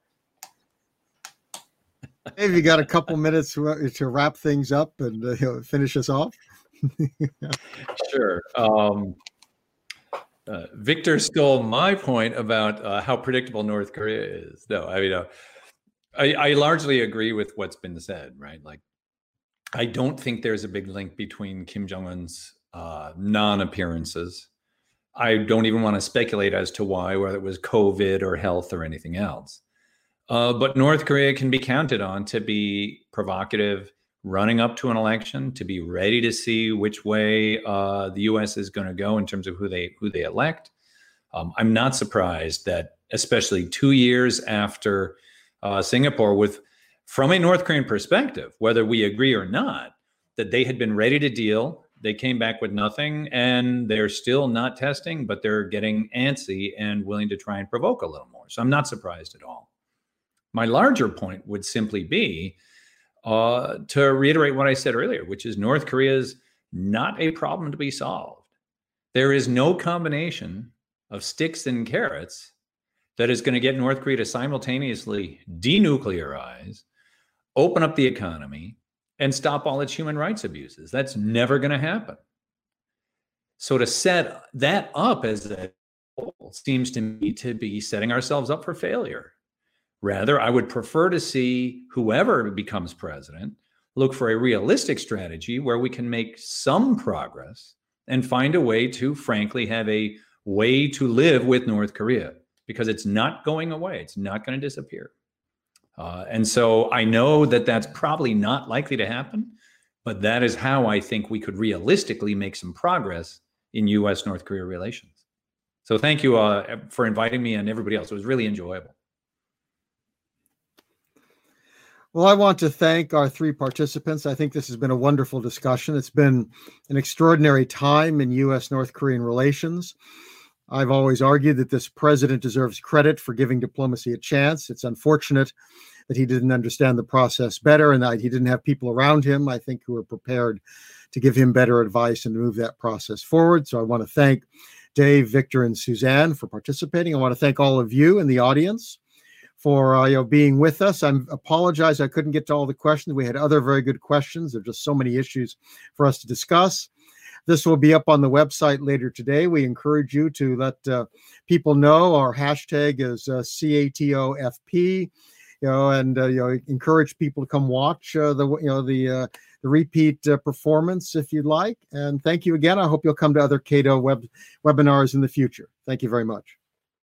Dave, you got a couple minutes to, to wrap things up and uh, you know, finish us off? Sure. Um, uh, Victor stole my point about uh, how predictable North Korea is. No, I mean, uh, I, I largely agree with what's been said, right? Like, I don't think there's a big link between Kim Jong-un's uh, non-appearances. I don't even want to speculate as to why, whether it was COVID or health or anything else. Uh, but North Korea can be counted on to be provocative, running up to an election, to be ready to see which way uh, the U S is going to go in terms of who they who they elect. Um, I'm not surprised that, especially two years after uh, Singapore, with from a North Korean perspective, whether we agree or not, that they had been ready to deal. They came back with nothing, and they're still not testing, but they're getting antsy and willing to try and provoke a little more. So I'm not surprised at all. My larger point would simply be uh, to reiterate what I said earlier, which is North Korea is not a problem to be solved. There is no combination of sticks and carrots that is going to get North Korea to simultaneously denuclearize, open up the economy, and stop all its human rights abuses. That's never going to happen. So to set that up as a goal seems to me to be setting ourselves up for failure. Rather, I would prefer to see whoever becomes president look for a realistic strategy where we can make some progress and find a way to, frankly, have a way to live with North Korea, because it's not going away. It's not going to disappear. Uh, and so I know that that's probably not likely to happen, but that is how I think we could realistically make some progress in U S North Korea relations. So thank you uh, for inviting me and everybody else. It was really enjoyable. Well, I want to thank our three participants. I think this has been a wonderful discussion. It's been an extraordinary time in U S North Korean relations. I've always argued that this president deserves credit for giving diplomacy a chance. It's unfortunate that he didn't understand the process better and that he didn't have people around him, I think, who were prepared to give him better advice and move that process forward. So I want to thank Dave, Victor, and Suzanne for participating. I want to thank all of you in the audience for uh, you know, being with us. I apologize I couldn't get to all the questions. We had other very good questions. There are just so many issues for us to discuss. This will be up on the website later today. We encourage you to let uh, people know. Our hashtag is uh, C A T O F P, you know, and uh, you know, encourage people to come watch uh, the you know the uh, the repeat uh, performance if you'd like. And thank you again. I hope you'll come to other Cato web webinars in the future. Thank you very much.